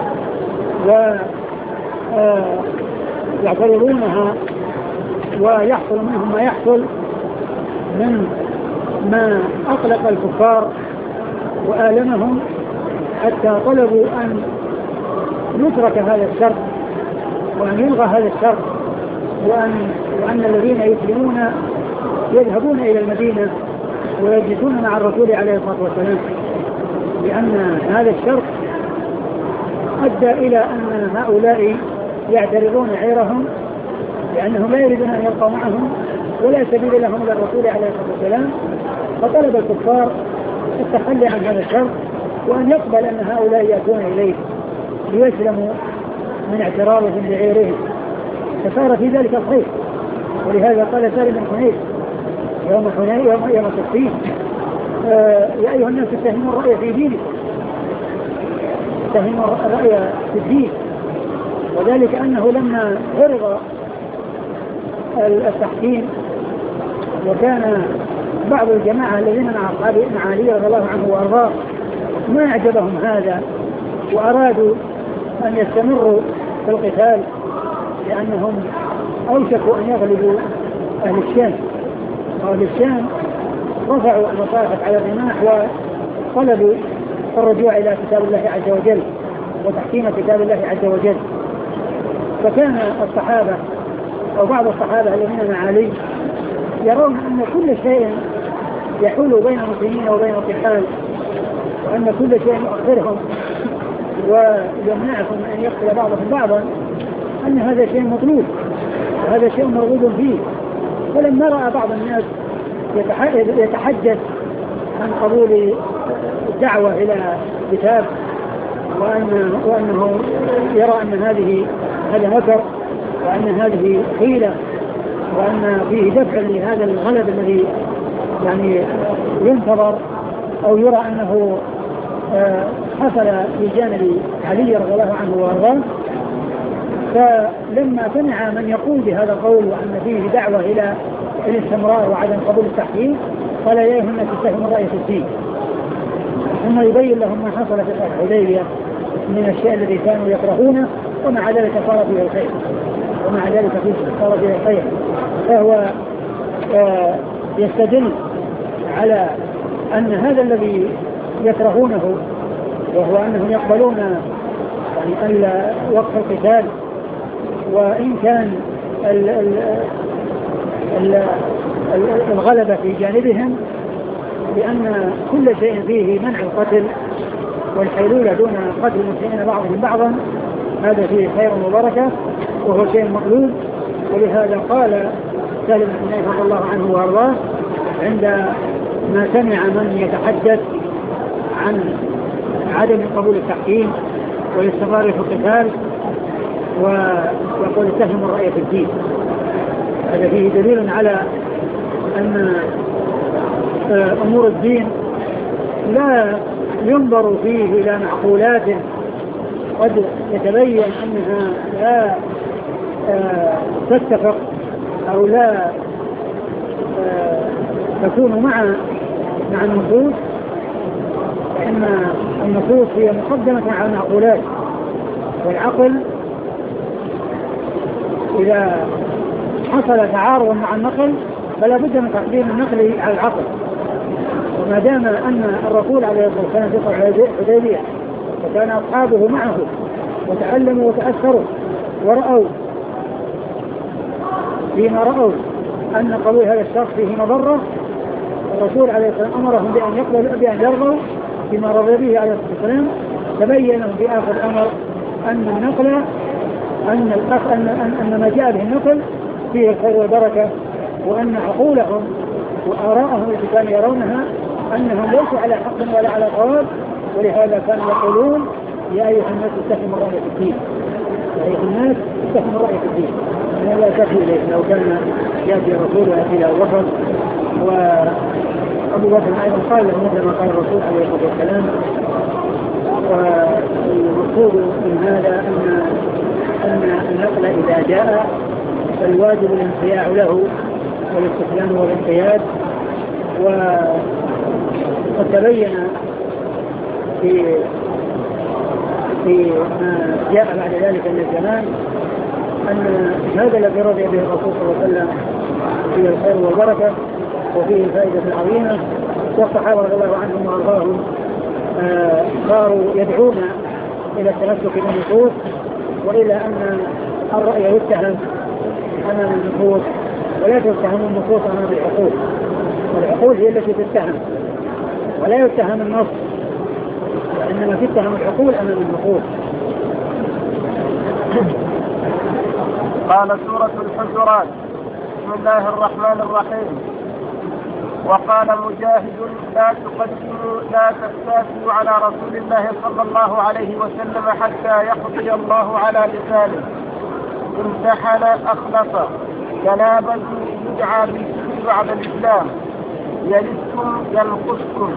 ويعترضونها ويحصل منهم ما يحصل من ما أقلق الكفار وآلمهم حتى طلبوا أن يترك هذا الشرط وأن يلغى هذا الشرط وأن, وأن الذين يسلمون يذهبون إلى المدينة ويجلسون مع الرسول عليه الصلاة والسلام، لأن هذا الشرط أدى إلى أن هؤلاء يعترضون عيرهم لأنهم لا يريدون أن يبقوا معهم ولا سبيل لهم إلى الرسول عليه الصلاة والسلام، فطلب الكفار التخلي عن هذا الشرط وأن يقبل أن هؤلاء يأتون إليه ليسلموا من اعتراضهم بعيرهم، فصار في ذلك الخير. ولهذا قال سالم بن حنيف يوم حنين يوم يوم الصفين آه يا أيها الناس اتهموا الرأي في دينكم، اتهموا الرأي في الدين، وذلك أنه لما عرض التحكيم وكان بعض الجماعة الذين مع أصحابه مع علي رضي الله عنه وأرضاه ما أعجبهم هذا وأرادوا أن يستمروا في القتال لأنهم أوشكوا أن يغلبوا أهل الشام، وأهل الشام رفعوا المصاحف على الرماح وطلبوا الرجوع إلى كتاب الله عز وجل وتحكيم كتاب الله عز وجل. فكان الصحابة أو بعض الصحابة الذين مع علي يرون أن كل شيء يحول بين المسلمين وبين القتال، وأن كل شيء يؤخرهم ويمنعكم من أن يقتل بعضهم بعضا، أن هذا شيء مطلوب وهذا شيء مرغوب فيه. ولما رأى بعض الناس يتحدث عن قبول الدعوة إلى كتاب وأن وأنه يرى أن هذه هذا مكر وأن هذه حيلة وأن فيه دفع لهذا الغلب الذي يعني ينتظر أو يرى أنه حصل في جانب علي رضي الله عنه وارضاه، فلما سمع من يقول بهذا القول وأن فيه دعوة إلى الاستمرار وعدم قبول التحكيم قال يا أيها الناس اتقوا الرأي في الدين، ثم يبين لهم ما حصل في الحديبية من الشيء الذي كانوا يكرهونه ومع ذلك صار فيه الخير ومع ذلك صار فيه الخير. فهو آه يستدل على أن هذا الذي يكرهونه وهو أنهم يقبلون يعني وقف القتال، وإن كان ال ال ال الغلبة في جانبهم، لأن كل شيء فيه منع القتل والحيلولة دون قتل المسلمين بعضهم بعضا هذا فيه خير وبركة وهو شيء مطلوب. ولهذا قال سالم بن حنيف رضي الله عنه وارضاه عندما سمع من يتحدث عن عدم قبول التحكيم والاستمرار في القتال ويقول اتهم الرأي في الدين، هذا فيه دليل على أن أمور الدين لا ينظر فيه إلى معقولات قد يتبين أنها لا تتفق أو لا تكون مع مع النصوص، إن النصوص هي مقدمة على المعقولات، والعقل إذا حصل تعارض مع النقل فلا بد من تقديم النقل على العقل. وما دام أن الرسول عليه الصلاة والسلام في صلح الحديبية وكان أصحابه معه وتعلموا وتأثروا ورأوا فيما رأوا أن قبول هذا الشخص فيه مضرة، الرسول عليه الصلاة والسلام أمرهم بأن يقبلوا بأن يرضوا بما رضي به عليه الصلاة والسلام. تبين في آخر الأمر أن النقل أن الأخ أن أن ما جاء به النقل فيه الخير والبركة، وأن عقولهم وآراءهم التي كانوا يرونها أنهم ليسوا على حق ولا على صواب، ولهذا كانوا يقولون يا أيها الناس اتقوا الرأي في الدين، يا أيها الناس اتقوا الرأي في الدين. أنا لا أتكي إليه لو كان يأتي الرسول ويأتي إلى أبو بكر، وأبو بكر أيضا قال له مثل ما قال الرسول عليه الصلاة والسلام. والمقصود من هذا أن أن النقل إذا جاء فالواجب الانقياع له والاستسلام والانقياد. وقد تبين في في ما جاء بعد ذلك من الزمان أن هذا الذي رضي به الرسول صلى الله عليه وسلم فيه الخير والبركة وفيه الفائدة العظيمة، والصحابة رضي الله عنهم وأرضاهم صاروا يدعون إلى التمسك بالنصوص وإلى أن الرأي يتهم أمام النصوص ولا تتهم النصوص أمام العقول، والعقول هي التي تتهم ولا يتهم النص، وإنما تتهم العقول أمام النصوص. قال سورة الحجرات بسم الله الرحمن الرحيم. وقال مجاهد لا تقدموا لا تستافوا على رسول الله صلى الله عليه وسلم حتى يقضي الله على لسانه. امتحن أخلص جنابا يدعى بالكفر بعد الإسلام، يلدكم ينقصكم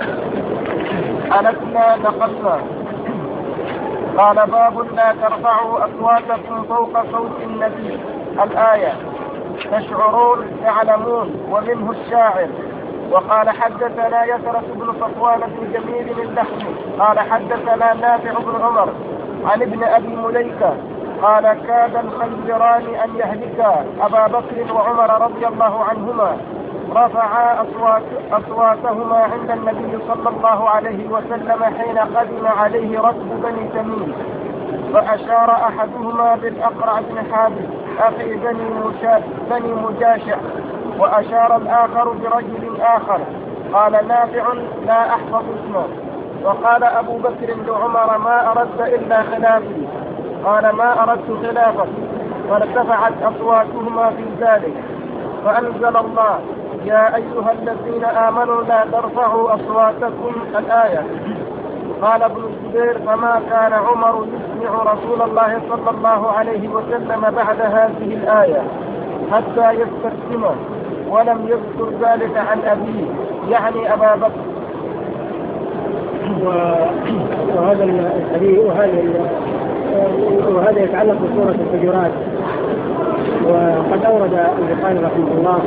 ألتنا نقصنا. قال باب لا ترفعوا أصواتكم فوق صوت النبي الآية، تشعرون تعلمون. ومنه الشاعر. وقال حدثنا يسرة بن صفوان بن جميل من لحم قال حدثنا نافع بن عمر عن ابن أبي مليكة قال كاد الخنجران أن يهلكا أبا بكر وعمر رضي الله عنهما رفعا أصوات أصواتهما عند النبي صلى الله عليه وسلم حين قدم عليه ركب بني تميم، فأشار أحدهما بالأقرع بن حابس أخي بني, بني مجاشع، وأشار الآخر برجل آخر. قال نافع لا أحفظ اسمه. وقال أبو بكر لعمر ما أردت إلا خلافي؟ قال ما أردت خلافك. فارتفعت أصواتهما في ذلك، فأنزل الله يا أيها الذين آمنوا لا ترفعوا أصواتكم الآية. قال ابن الزبير فما كان عمر يسمع رسول الله صلى الله عليه وسلم بعد هذه الآية حتى يستسلم، ولم يذكر ذلك عن أبيه يعني أبا بكر. وهذا الحديث وهذا وهذا يتعلق بسورة الحجرات. وقد أورد البخاري رحمه الله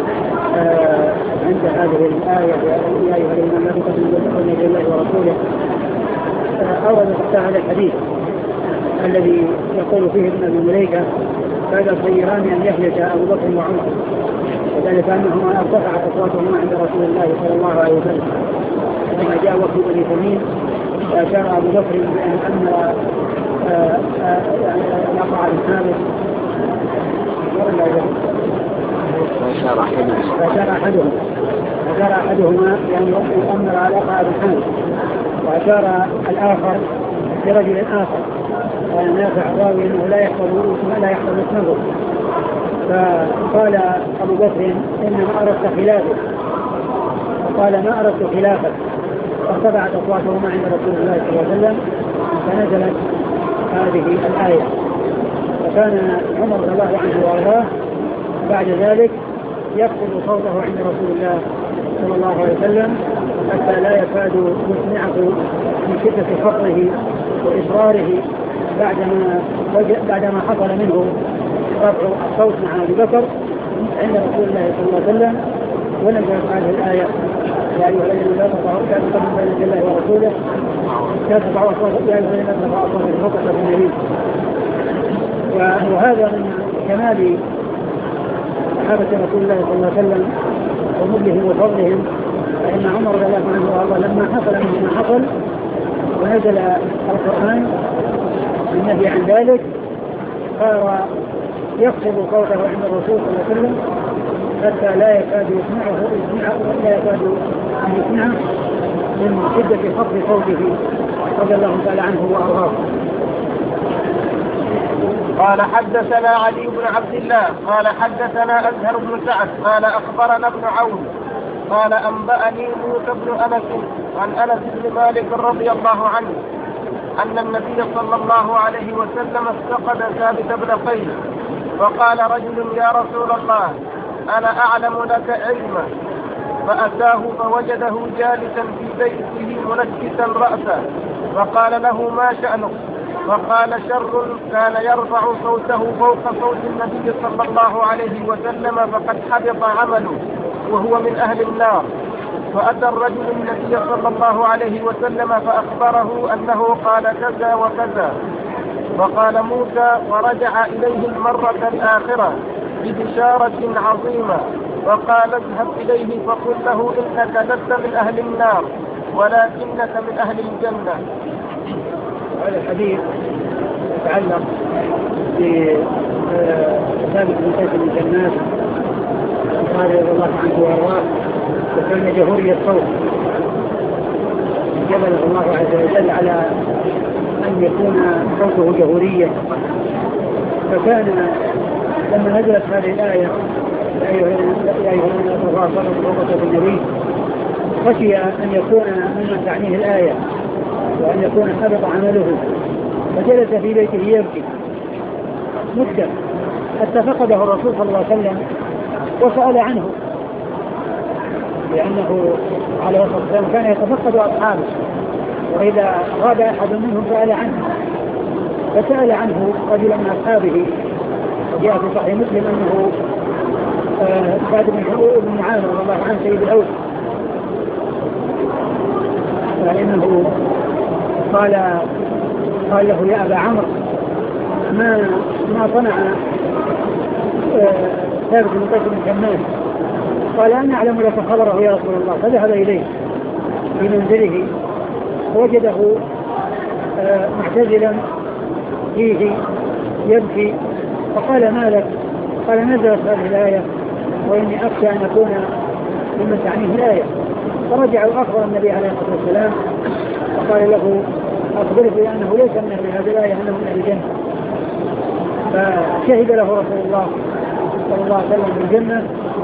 عند هذه الآية يا أيها الذين آمنوا تؤمنون بالله ورسوله، أورد هذا الحديث الذي يقول فيه ابن أبي مليكة كاد خيران أن يهلك أبو بكر وعمر، وذلك أنهما ارتفعت أصواتهما عند رسول الله صلى الله عليه وسلم لما جاء وفد بني تميم، فأشار أبو بكر بأن أمر الأقرع بن حابس فأشار أحدهما فأشار أحدهما يعني أمر الأقرع بن حابس، وأشار الآخر برجل آخر. قال نافع الراوي أنه لا يحفظ لا يحفظ اسمه، فقال أبو بكر إنما أردت خلافه، فقال ما أردت خلافك. فارتفعت أصواتهما عند رسول الله صلى الله عليه وسلم، فنزلت هذه الآية. وكان عمر رضي الله عنه وارضاه بعد ذلك يخفض صوته عند رسول الله صلى الله عليه وسلم حتى لا يكاد يسمعه من شدة فقره وإصراره بعدما بعدما حصل منه رفع الصوت مع أبي بكر عند رسول الله صلى الله عليه وسلم. ونزلت هذه الآية يا أيها الذين لا تقربوا بين الله ورسوله لا ترفعوا أصواتكم يا أيها الذين لا ترفعوا أصواتكم فوق صوت النبي. وهذا من كمال صحابة رسول الله صلى الله عليه وسلم ومدلهم وفضلهم. فإن عمر رضي الله عنه وارضاه لما حصل منه ما حصل ونزل القرآن النهي عن ذلك صار يخفض صوته عند الرسول صلى الله عليه وسلم حتى لا يكاد يسمعه يسمعه لا يكاد أن يسمعه من شدة خفض صوته رضي الله تعالى عنه وأرضاه. قال حدثنا علي بن عبد الله قال حدثنا أزهر بن سعد قال أخبرنا ابن عون قال أنبأني موسى بن أنس عن أنس بن مالك رضي الله عنه أن النبي صلى الله عليه وسلم استقد ثابت بن قيس، فقال رجل يا رسول الله أنا أعلم لك علما، فأتاه فوجده جالسا في بيته منكسا رأسه، فقال له ما شأنك؟ فقال شر كان يرفع صوته فوق صوت النبي صلى الله عليه وسلم فقد حبط عمله وهو من أهل النار. فأتى الرجل النبي صلى الله عليه وسلم فأخبره أنه قال كذا وكذا، فقال موسى ورجع إليه المرة الآخرة ببشارة عظيمة، فقال اذهب إليه فقل له إنك لست من أهل النار ولكنك من أهل الجنة. هذا الحديث يتعلق بثابت بن قيس بن الجنات رضي الله عنه وارضاه، وكان جهوري الصوت جبله الله عز وجل على أن يكون صوته جهوريا. فكان لما نزلت هذه الآية يا أيها الذين آمنوا فوق صوت النبي خشي أن يكون مما تعنيه الآية وأن يكون حبط عمله، فجلس في بيته يبكي مدة حتى فقده الرسول صلى الله عليه وسلم وسأل عنه، لأنه عليه الصلاة والسلام كان يتفقد أصحابه وإذا غاب أحد منهم سأل عنه، فسأل عنه رجلا من أصحابه. وجاء في صحيح مسلم أنه سعد بن عامر رضي الله عنه سيد الأوس، فإنه قال قال له يا أبا عمرو ما ما صنع ثابت بن قيس بن كمان، قال أنا أعلم لك خبره يا رسول الله. فذهب إليه في منزله وجده آه معتزلا فيه يبكي، فقال ما لك؟ قال نزلت هذه الآية وإني أخشى أن أكون ممن تعنيه الآية. فرجع وأخبر النبي عليه الصلاة والسلام فقال له أخبره بأنه ليس من أهل هذه الآية أنه من أهل الجنة. فشهد له رسول الله صلى الله عليه وسلم بالجنة،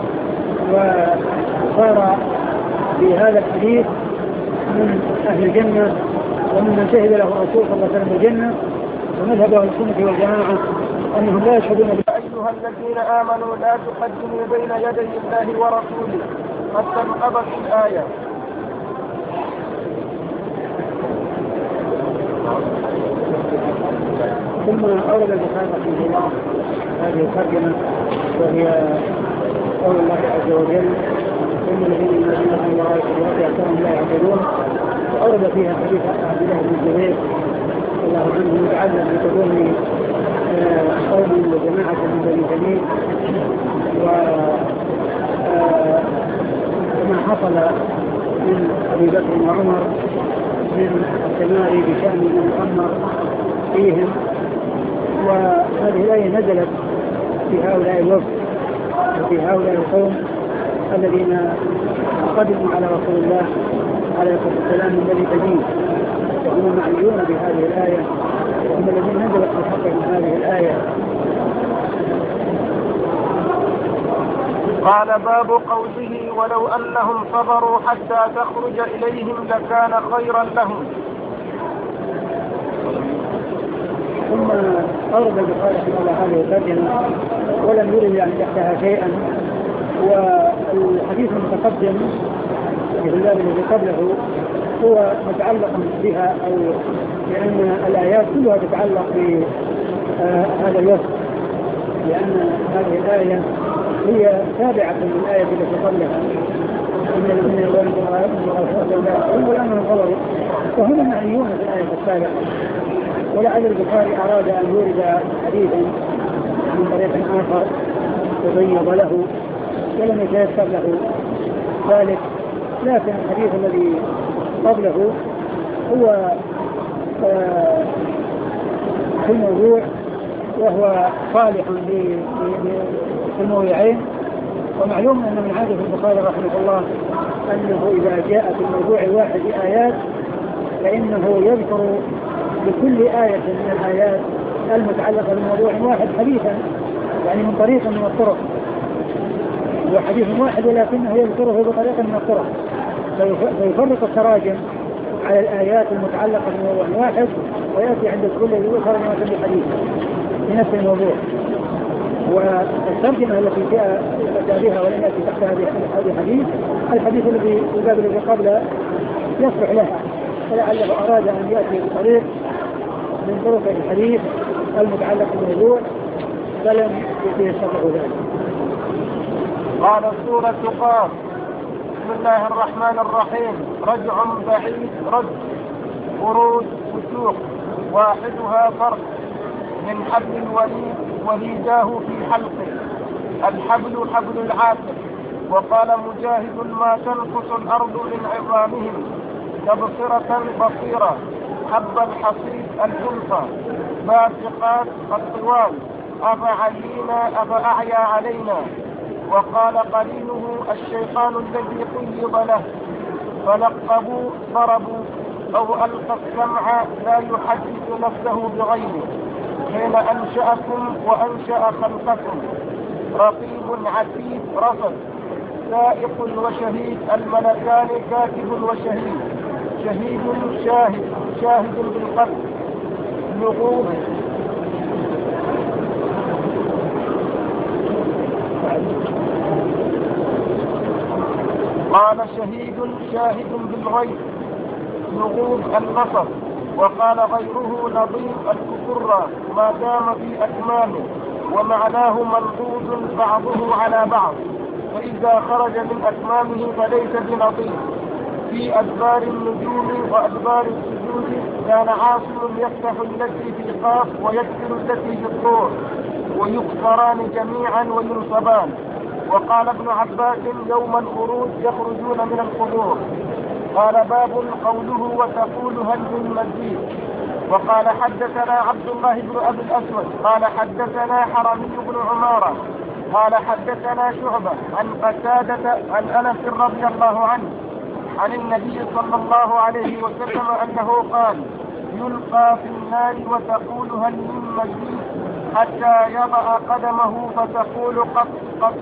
وصار في هذا الحديث من أهل الجنة وممن شهد له الرسول صلى الله عليه وسلم بالجنة. ومذهب أهل السنة والجماعة أنهم لا يشهدون بالله. أيها الذين آمنوا لا تقدموا بين يدي الله ورسوله حتى انقضت الآية. ثم أورد البخاري رحمه الله هذه الترجمة وهي قول الله عز وجل إن الذين يؤمنون بالله ورسوله أكثرهم لا يعقلون. وأورد فيها حديث عبد الله بن الزبير الله عنه متعلق بقدوم قوم وجماعة من بني تميم وما حصل من أبي بكر وعمر من السماء بشأن المؤمر فيهم. وهذه الآية نزلت في هؤلاء الوفد وفي هؤلاء القوم الذين قدموا على رسول الله عليه الصلاة والسلام من بني تميم، وهم معنيون بهذه الآية وهم الذين نزلت في حقهم هذه الآية. قال باب قوله ولو أنهم صبروا حتى تخرج إليهم لكان خيرا لهم. ثم أورد البخاري رحمه الله هذه الترجمة ولم يرد أن تحتها شيئا. والحديث المتقدم في الباب الذي قبله هو متعلق بها، أو لأن الآيات كلها تتعلق بهذا الوصف، لأن هذه الآية هي تابعة للآية التي قبلها إن الذين يقولون بالغيب والأمر الغضب، وهم معنيون في الآية السابقة. ولعل البخاري أراد أن يورد حديثا من طريق آخر تبيض له ولم يتيسر له ذلك، لكن الحديث الذي قبله هو في الموضوع وهو صالح في الموضوعين. ومعلوم أن من عادة البخاري رحمه الله أنه إذا جاء في الموضوع الواحد آيات فإنه يذكر بكل آية من الآيات المتعلقة بموضوع واحد حديثا، يعني من طريق من الطرق، هو حديث واحد ولكنه يذكره بطريق من الطرق، فيفرق التراجم على الآيات المتعلقة بموضوع واحد ويأتي عند كل يؤخر ما في الحديث في نفس الموضوع. والترجمة التي جاء بها ولم يأتي تحت هذه الحديث الحديث الذي يقابل الذي قبل يصلح لها، فلعله أراد أن يأتي بطريق من طرق الحديث المتعلق بالموضوع فلم يتيسر ذلك. قال سورة قاف. بسم الله الرحمن الرحيم. رجع بعيد رد خروج وسوق واحدها فرق من حبل الوليد وليداه في حلقه الحبل حبل العاقل. وقال مجاهد ما تنقص الأرض من عظامهم تبصرة بصيرة حب الحصيد الحنطة باسقات الطوال أفعلينا أفأعيا علينا. وقال قرينه الشيطان الذي قيض له فلقبوا ضربوا أو ألقى السمع لا يحدث نفسه بغيره حين أنشأكم وأنشأ خلقكم رقيب عتيد رصد سائق وشهيد الملكان كاتب وشهيد شهيد شاهد شاهد بالقتل لغوب قال شهيد شاهد بالغيب نغوب النصر. وقال غيره نظيم الكفر ما دام في أكمامه ومعناه منقوض بعضه على بعض فإذا خرج من أكمامه فليس بنظيم. في أدبار النجوم وأدبار السجود كان عاصم يفتح التي في قاف ويكسر التي في الطور ويكسران جميعا وينصبان وقال ابن عباس يوم الخروج يخرجون من القبور. قال باب قوله وتقول هل من مزيد. وقال حدثنا عبد الله بن أبي الأسود قال حدثنا حرمي بن عمارة قال حدثنا شعبة عن قتادة عن أنس رضي الله عنه عن النبي صلى الله عليه وسلم أنه قال يلقى في النار وتقول هل من مزيد حتى يضع قدمه فتقول قط قط.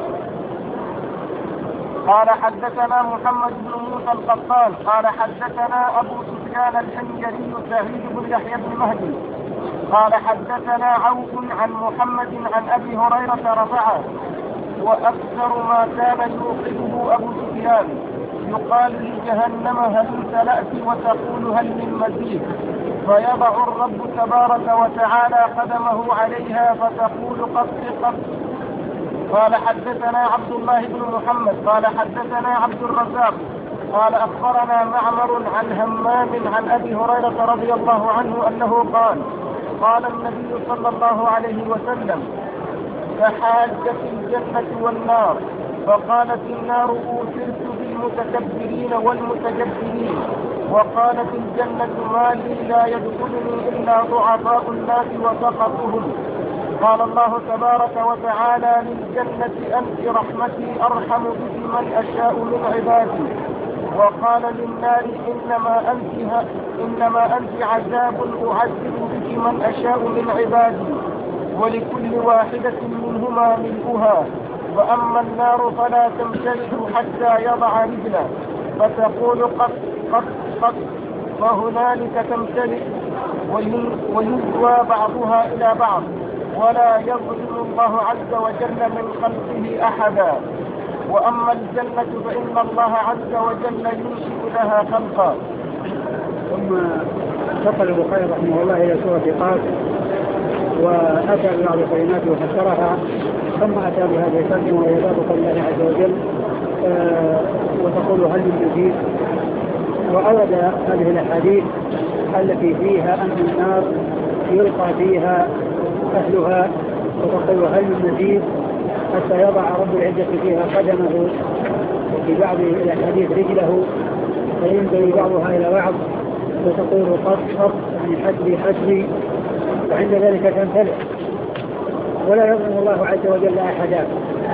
قال حدثنا محمد بن موسى القطان قال حدثنا أبو سفيان الحميري سعيد بن يحيى بن مهدي قال حدثنا عوف عن محمد عن أبي هريرة رفعه وأكثر ما كان يوقظه أبو سفيان يقال لجهنم هل امتلأت وتقول هل من مزيد فيضع الرب تبارك وتعالى قدمه عليها فتقول قط قط. قال حدثنا عبد الله بن محمد قال حدثنا عبد الرزاق قال أخبرنا معمر عن همام عن أبي هريرة رضي الله عنه أنه قال قال النبي صلى الله عليه وسلم تحاجت الجنة والنار فقالت النار أوثرت بالمتكبرين والمتجبرين وقالت الجنة ما لي لا يدخلني إلا ضعفاء الناس وسقطهم. قال الله تبارك وتعالى للجنة أنت رحمتي أرحم بك من أشاء من عبادي وقال للنار إنما أنت, إنما أنت عذاب أعذب بك من أشاء من عبادي ولكل واحدة منهما ملؤها وأما النار فلا تمتلئ حتى يضع رجله فتقول قط قط قط فهنالك تمتلئ ويزوى بعضها إلى بعض ولا يظلم الله عز وجل من خلقه أحدا. وأما الجنة فإن الله عز وجل ينشئ لها خلقا. ثم انتقل البخاري رحمه الله إلى سورة قاف وأتى ببعض الكلمات وفسرها ثم أتى بهذه الترجمة وهي باب قول الله عز وجل آه وتقول هل من مزيد وأورد هذه الأحاديث التي فيها أن النار يلقى فيها أهلها وتقول هل من مزيد حتى يضع رب العزة فيها قدمه وفي بعض الأحاديث رجله فينزل بعضها إلى بعض وتقول قط قط يعني حسبي حسبي وعند ذلك تمتلئ ولا يظلم الله عز وجل أحدا.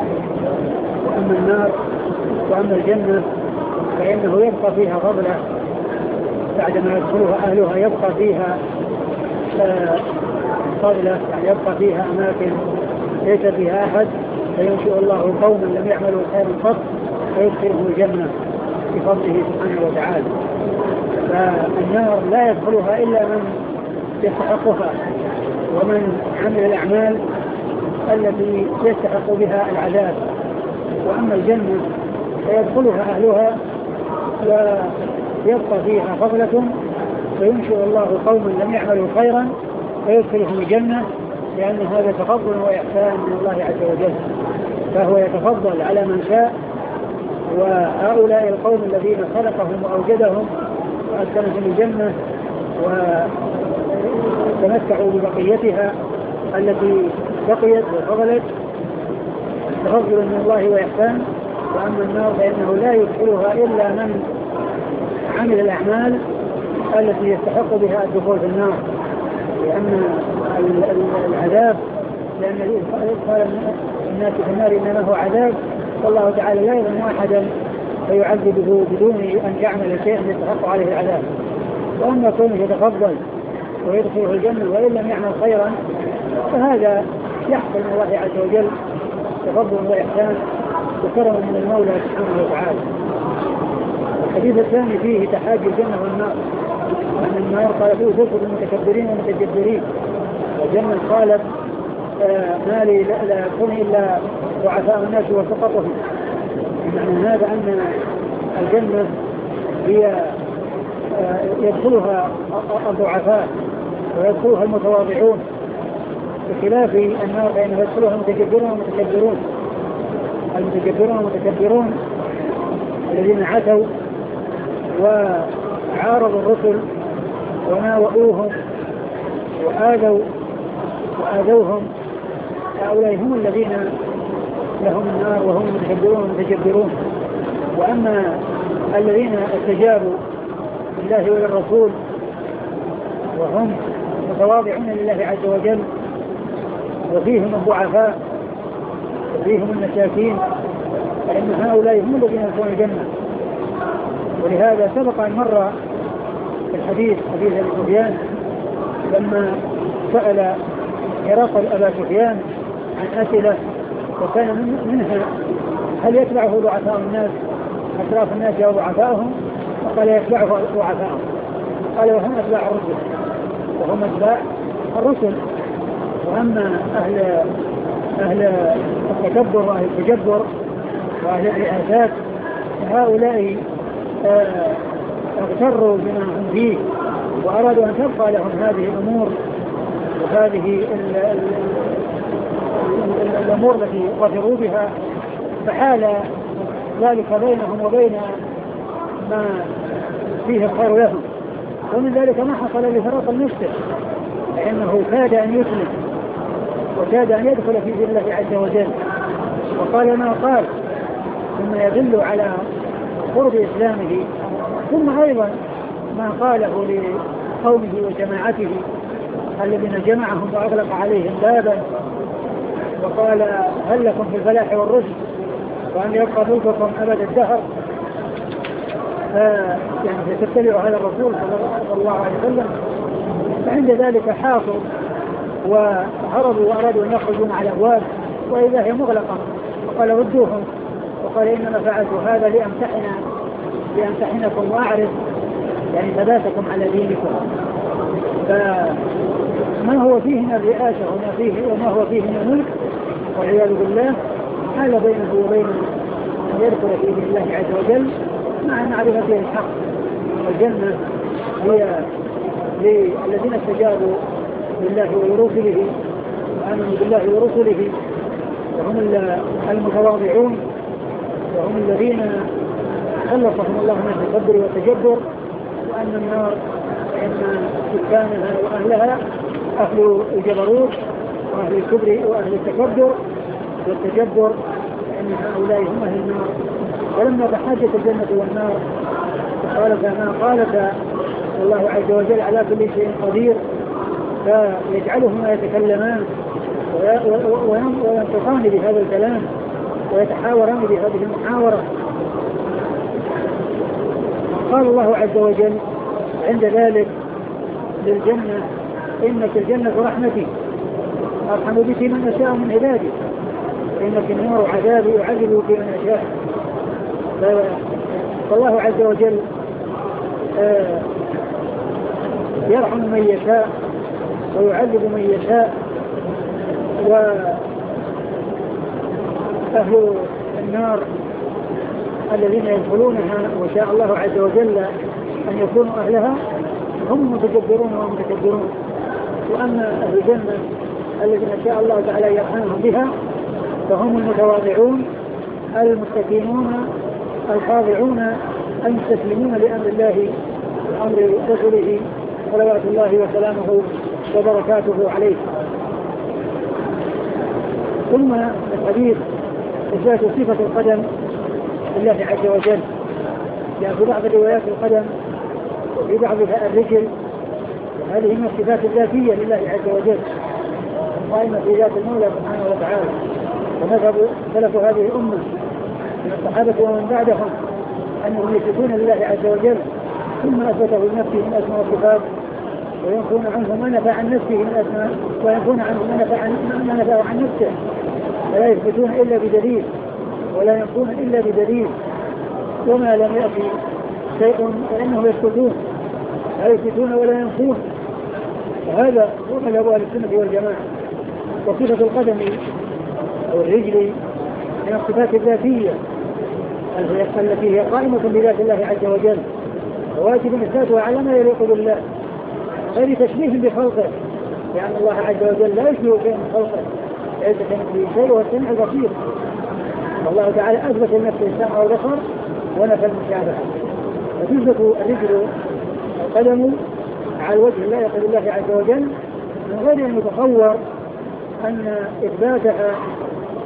وأما النار وأما الجنة فإنه يبقى فيها فضلة بعدما يدخلها أهلها يبقى فيها فضلة يعني يبقى فيها أماكن ليس فيها أحد فينشئ الله قوما لم يعملوا خيرا قط فيدخلهم الجنة بفضله سبحانه وتعالى. فالنار لا يدخلها إلا من يستحقها ومن عمل الأعمال التي يستحق بها العذاب. وأما الجنة فيدخلها أهلها ويبقى فيها فضلة فينشئ الله قوما لم يعملوا خيرا فيدخلهم الجنة لأن هذا تفضل وإحسان من الله عز وجل فهو يتفضل على من شاء. وهؤلاء القوم الذين خلقهم وأوجدهم وأسكنهم الجنة وتمتعوا ببقيتها التي بقيت وفضلت تفضل من الله وإحسان. وأما النار فإنه لا يدخلها إلا من عمل الأعمال التي يستحق بها الدخول في النار لأن العذاب لأن قال الناس في النار إنما هو عذاب والله تعالى لا يظلم أحدا فيعذبه بدون أن يعمل شيئا يستحق عليه العذاب. وأما كونه يتفضل ويدخله الجنة وإن لم يعمل خيرا فهذا يحصل من الله عز وجل تفضل وإحسان وكرم من المولى سبحانه وتعالى. الحديث الثاني فيه تحاجي الجنة والنار وأن النار قال فيه ذكر المتكبرين والمتجبرين والجنة قالت آه ما لي لا يكون إلا ضعفاء الناس وسقطهم. معنى هذا أن الجنة هي آه يدخلها الضعفاء ويدخلها المتواضعون بخلاف النار فإنها يدخلها المتجبرون والمتكبرون. المتجبرون والمتكبرون الذين عتوا وعارضوا الرسل وناوؤوهم وآذوا وآذوهم هؤلاء هم الذين لهم النار وهم متكبرون متجبرون. وأما الذين استجابوا لله وللرسول وهم متواضعون لله عز وجل وفيهم الضعفاء وفيهم المساكين فإن هؤلاء هم الذين يدخلون الجنة. ولهذا سبق أن مر في الحديث حديث أبي سفيان لما سأل هرقل أبا سفيان عن أسئلة وكان منها هل يتبعه ضعفاء الناس أشراف الناس أو ضعفاءهم؟ فقال يتبعه ضعفاءهم. قال وهم أتباع الرسل وهم أتباع الرسل. وأما أهل أهل التكبر وأهل التجبر وأهل الرئاسات فهؤلاء اغتروا بما هم فيه وأرادوا أن تبقى لهم هذه الأمور وهذه ال ال ال الأمور التي ظفروا بها فحال ذلك بينهم وبين ما فيه الخير لهم. ومن ذلك ما حصل لهرقل نفسه لأنه كاد أن يسلم وكاد أن يدخل في دين الله عز وجل وقال ما قال ثم يدل على قرب إسلامه ثم أيضا ما قاله لقومه وجماعته الذين جمعهم وأغلق عليهم بابا وقال هل لكم في الفلاح والرشد وأن يبقى ملككم أبد الدهر. يعني تتبع هذا الرسول صلى الله عليه وسلم. فعند ذلك حاصوا وهربوا وأرادوا أن يخرجون على الأبواب وإذا هي مغلقة وقال ردوهم وقال إنما فعلت هذا لأمتحن لأمتحنكم وأعرف يعني ثباتكم على دينكم. فما هو فيه من الرئاسة وما فيه وما هو فيه من الملك والعياذ بالله حال بينه وبين أن يدخل في دين الله عز وجل مع معرفته الحق. والجنة هي للذين استجابوا لله ورسله وآمنوا بالله ورسله وهم المتواضعون وهم الذين خلصهم الله من التكبر والتجبر. وأن النار فإن سكانها وأهلها أهل الجبروت وأهل الكبر وأهل التكبر والتجبر فإن هؤلاء هم أهل النار. ولما تحاجت الجنة والنار قالت ما قالت الله عز وجل على كل شيء قدير فيجعلهما يتكلمان وينطقان بهذا الكلام ويتحاوران بهذه المحاورة. قال الله عز وجل عند ذلك للجنة إنك الجنة رحمتي أرحم بك من أشاء من عبادي وإنك النار عذابي يعذب بك من أشاء. فالله عز وجل يرحم من يشاء ويعذب من يشاء. وأهل النار الذين يدخلونها وشاء الله عز وجل أن يكونوا أهلها هم متجبرون ومتكبرون. وأما أهل الجنة الذين شاء الله تعالى يرحمهم بها فهم المتواضعون المستكينون الخاضعون المستسلمون لأمر الله وأمر رسوله صلوات الله وسلامه وبركاته عليه. ثم الحديث إثبات صفة القدم لله عز وجل. يعني في بعض روايات القدم وفي بعضها الرجل هذه من الصفات الذاتية لله عز وجل قائمة في ذات المولى سبحانه وتعالى. ومذهب سلف هذه الأمة من الصحابة ومن بعدهم أنهم يثبتون لله عز وجل ثم أثبته لنفسه من أسماء الصفات وينفون عنه ما نفى عن نفسه من أسماء وينفون عنه ما نفى عن, ما نفى عن نفسه فلا يثبتون إلا بدليل ولا ينفون إلا بدليل. وما لم يأتي شيء فإنهم يسكتون لا يثبتون ولا ينفون. وهذا هو مذهب أهل السنة والجماعة. وصفة القدم أو الرجل من الصفات الذاتية التي هي قائمة بذات الله عز وجل وواجب إثباتها على ما يليق بالله غير تشبيه بخلقه لأن الله عز وجل لا يشبه شيء من خلقه ليس كمثله شيء وهو السميع البصير. الله تعالى أثبت لنفسه السمع والبصر ونفى المشابهة. وتثبت الرجل القدم على الوجه لا يقل الله عز وجل من غير أن يتصور أن إثباتها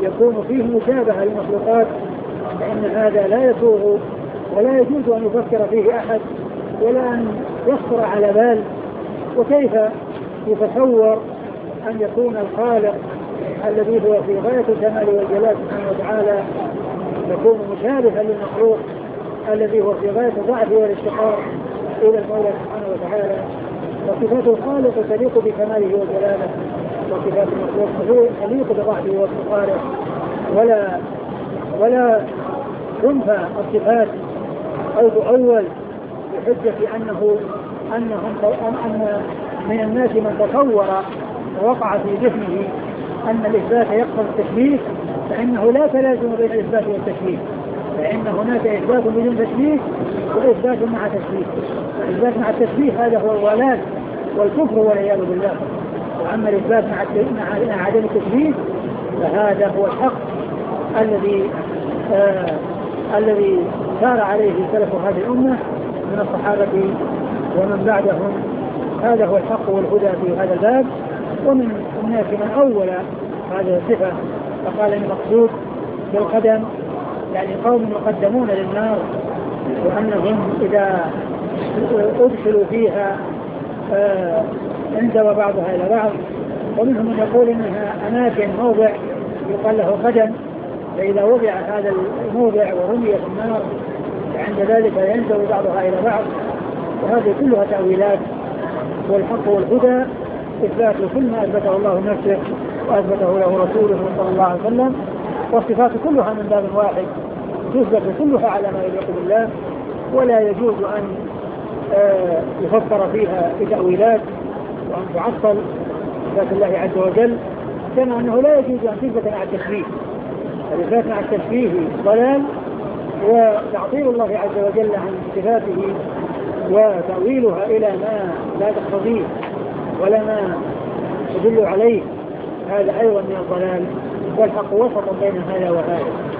يكون فيه مشابهة للمخلوقات فإن هذا لا يسوغ ولا يجوز أن يفكر فيه أحد ولا أن يخطر على بال. وكيف يتصور أن يكون الخالق الذي هو في غاية الكمال والجلال سبحانه وتعالى يكون مشابها للمخلوق الذي هو في غاية الضعف والافتقار إلى المولى سبحانه وتعالى. وصفات الخالق تليق بكماله وجلاله وصفات المخلوق تليق بضعفه وافتقاره ولا ولا تنفى الصفات أو تؤول بحجة أنه أنهم أن من الناس من تصور ووقع في ذهنه أن الإثبات يقتضي التشبيه فإنه لا تلازم بين الإثبات والتشبيه فإن هناك إثبات بدون تشبيه وإثبات مع تشبيه. الإثبات مع التشبيه هذا هو الضلال والكفر والعياذ بالله. وأما الإثبات مع عدم التشبيه فهذا هو الحق الذي آه الذي سار عليه سلف هذه الأمة من الصحابة ومن بعدهم. هذا هو الحق والهدى في هذا الباب. ومن الناس من أول هذه الصفة فقال المقصود بالقدم يعني قوم مقدمون للنار وأنهم إذا أدخلوا فيها انزوى بعضها إلى بعض. ومنهم من يقول إنها أماكن موضع يقال له قدم فإذا وضع هذا الموضع ورمي في النار عند ذلك ينزوي بعضها إلى بعض. وهذه كلها تأويلات. والحق والهدى إثبات كل ما أثبته الله نفسه وأثبته له رسوله صلى الله عليه وسلم. والصفات كلها من باب واحد تثبت كلها على ما يليق بالله ولا يجوز أن يفكر فيها بتأويلات وأن تعطل ذات الله عز وجل. كما أنه لا يجوز أن تثبت مع التشبيه. الإثبات مع التشبيه ضلال وتعطيل الله عز وجل عن صفاته وتأويلها إلى ما لا تقتضيه ولا ما تدل عليه هذا أيضا من الضلال. والحق وسط بين هذا وهذا.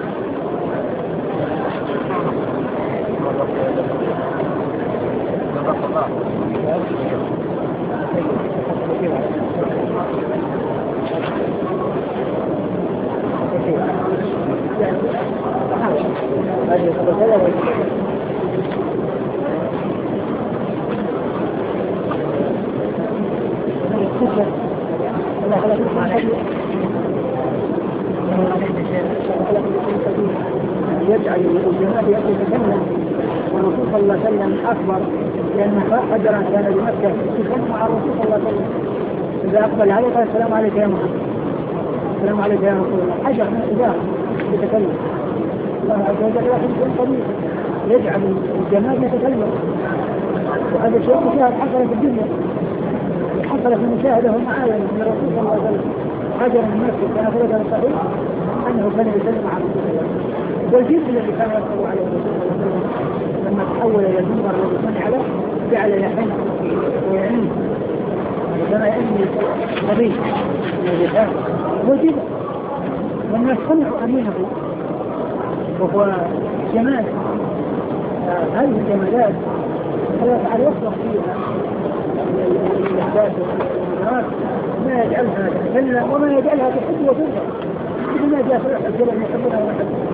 يجعل الجماعة يتكلم والرسول صلى الله عليه وسلم أكبر لأن حجرا كان بمكة يتكلم مع الرسول صلى الله عليه وسلم إذا أقبل عليه قال السلام عليك يا محمد السلام عليك يا رسول الله. حجر من الحجار يتكلم. الله عز وجل واحد قدير يجعل الجماعة يتكلم. وهذا شيء مشاهد حصل في الدنيا حصل في المشاهدة والمعاينة من الرسول صلى الله عليه وسلم. حجر من مكة كان فرجا صحيح أنه كان يسلم على رسول الله. والجن الذي كان يصل عليه الرسول صلى الله عليه وسلم لما تحول إلى المنبر الذي صنع له جعل يحن ويعين وكما يأني النبي الذي كان وجد والناس سمعوا أمينه وهو جمال. هذه الجمالات الله تعالى يصلح فيها الإحداث والإنذار ما يجعلها تتكلم وما يجعلها تحب وتنظر. ما جاء في الحج لم يحبنا ونحبنا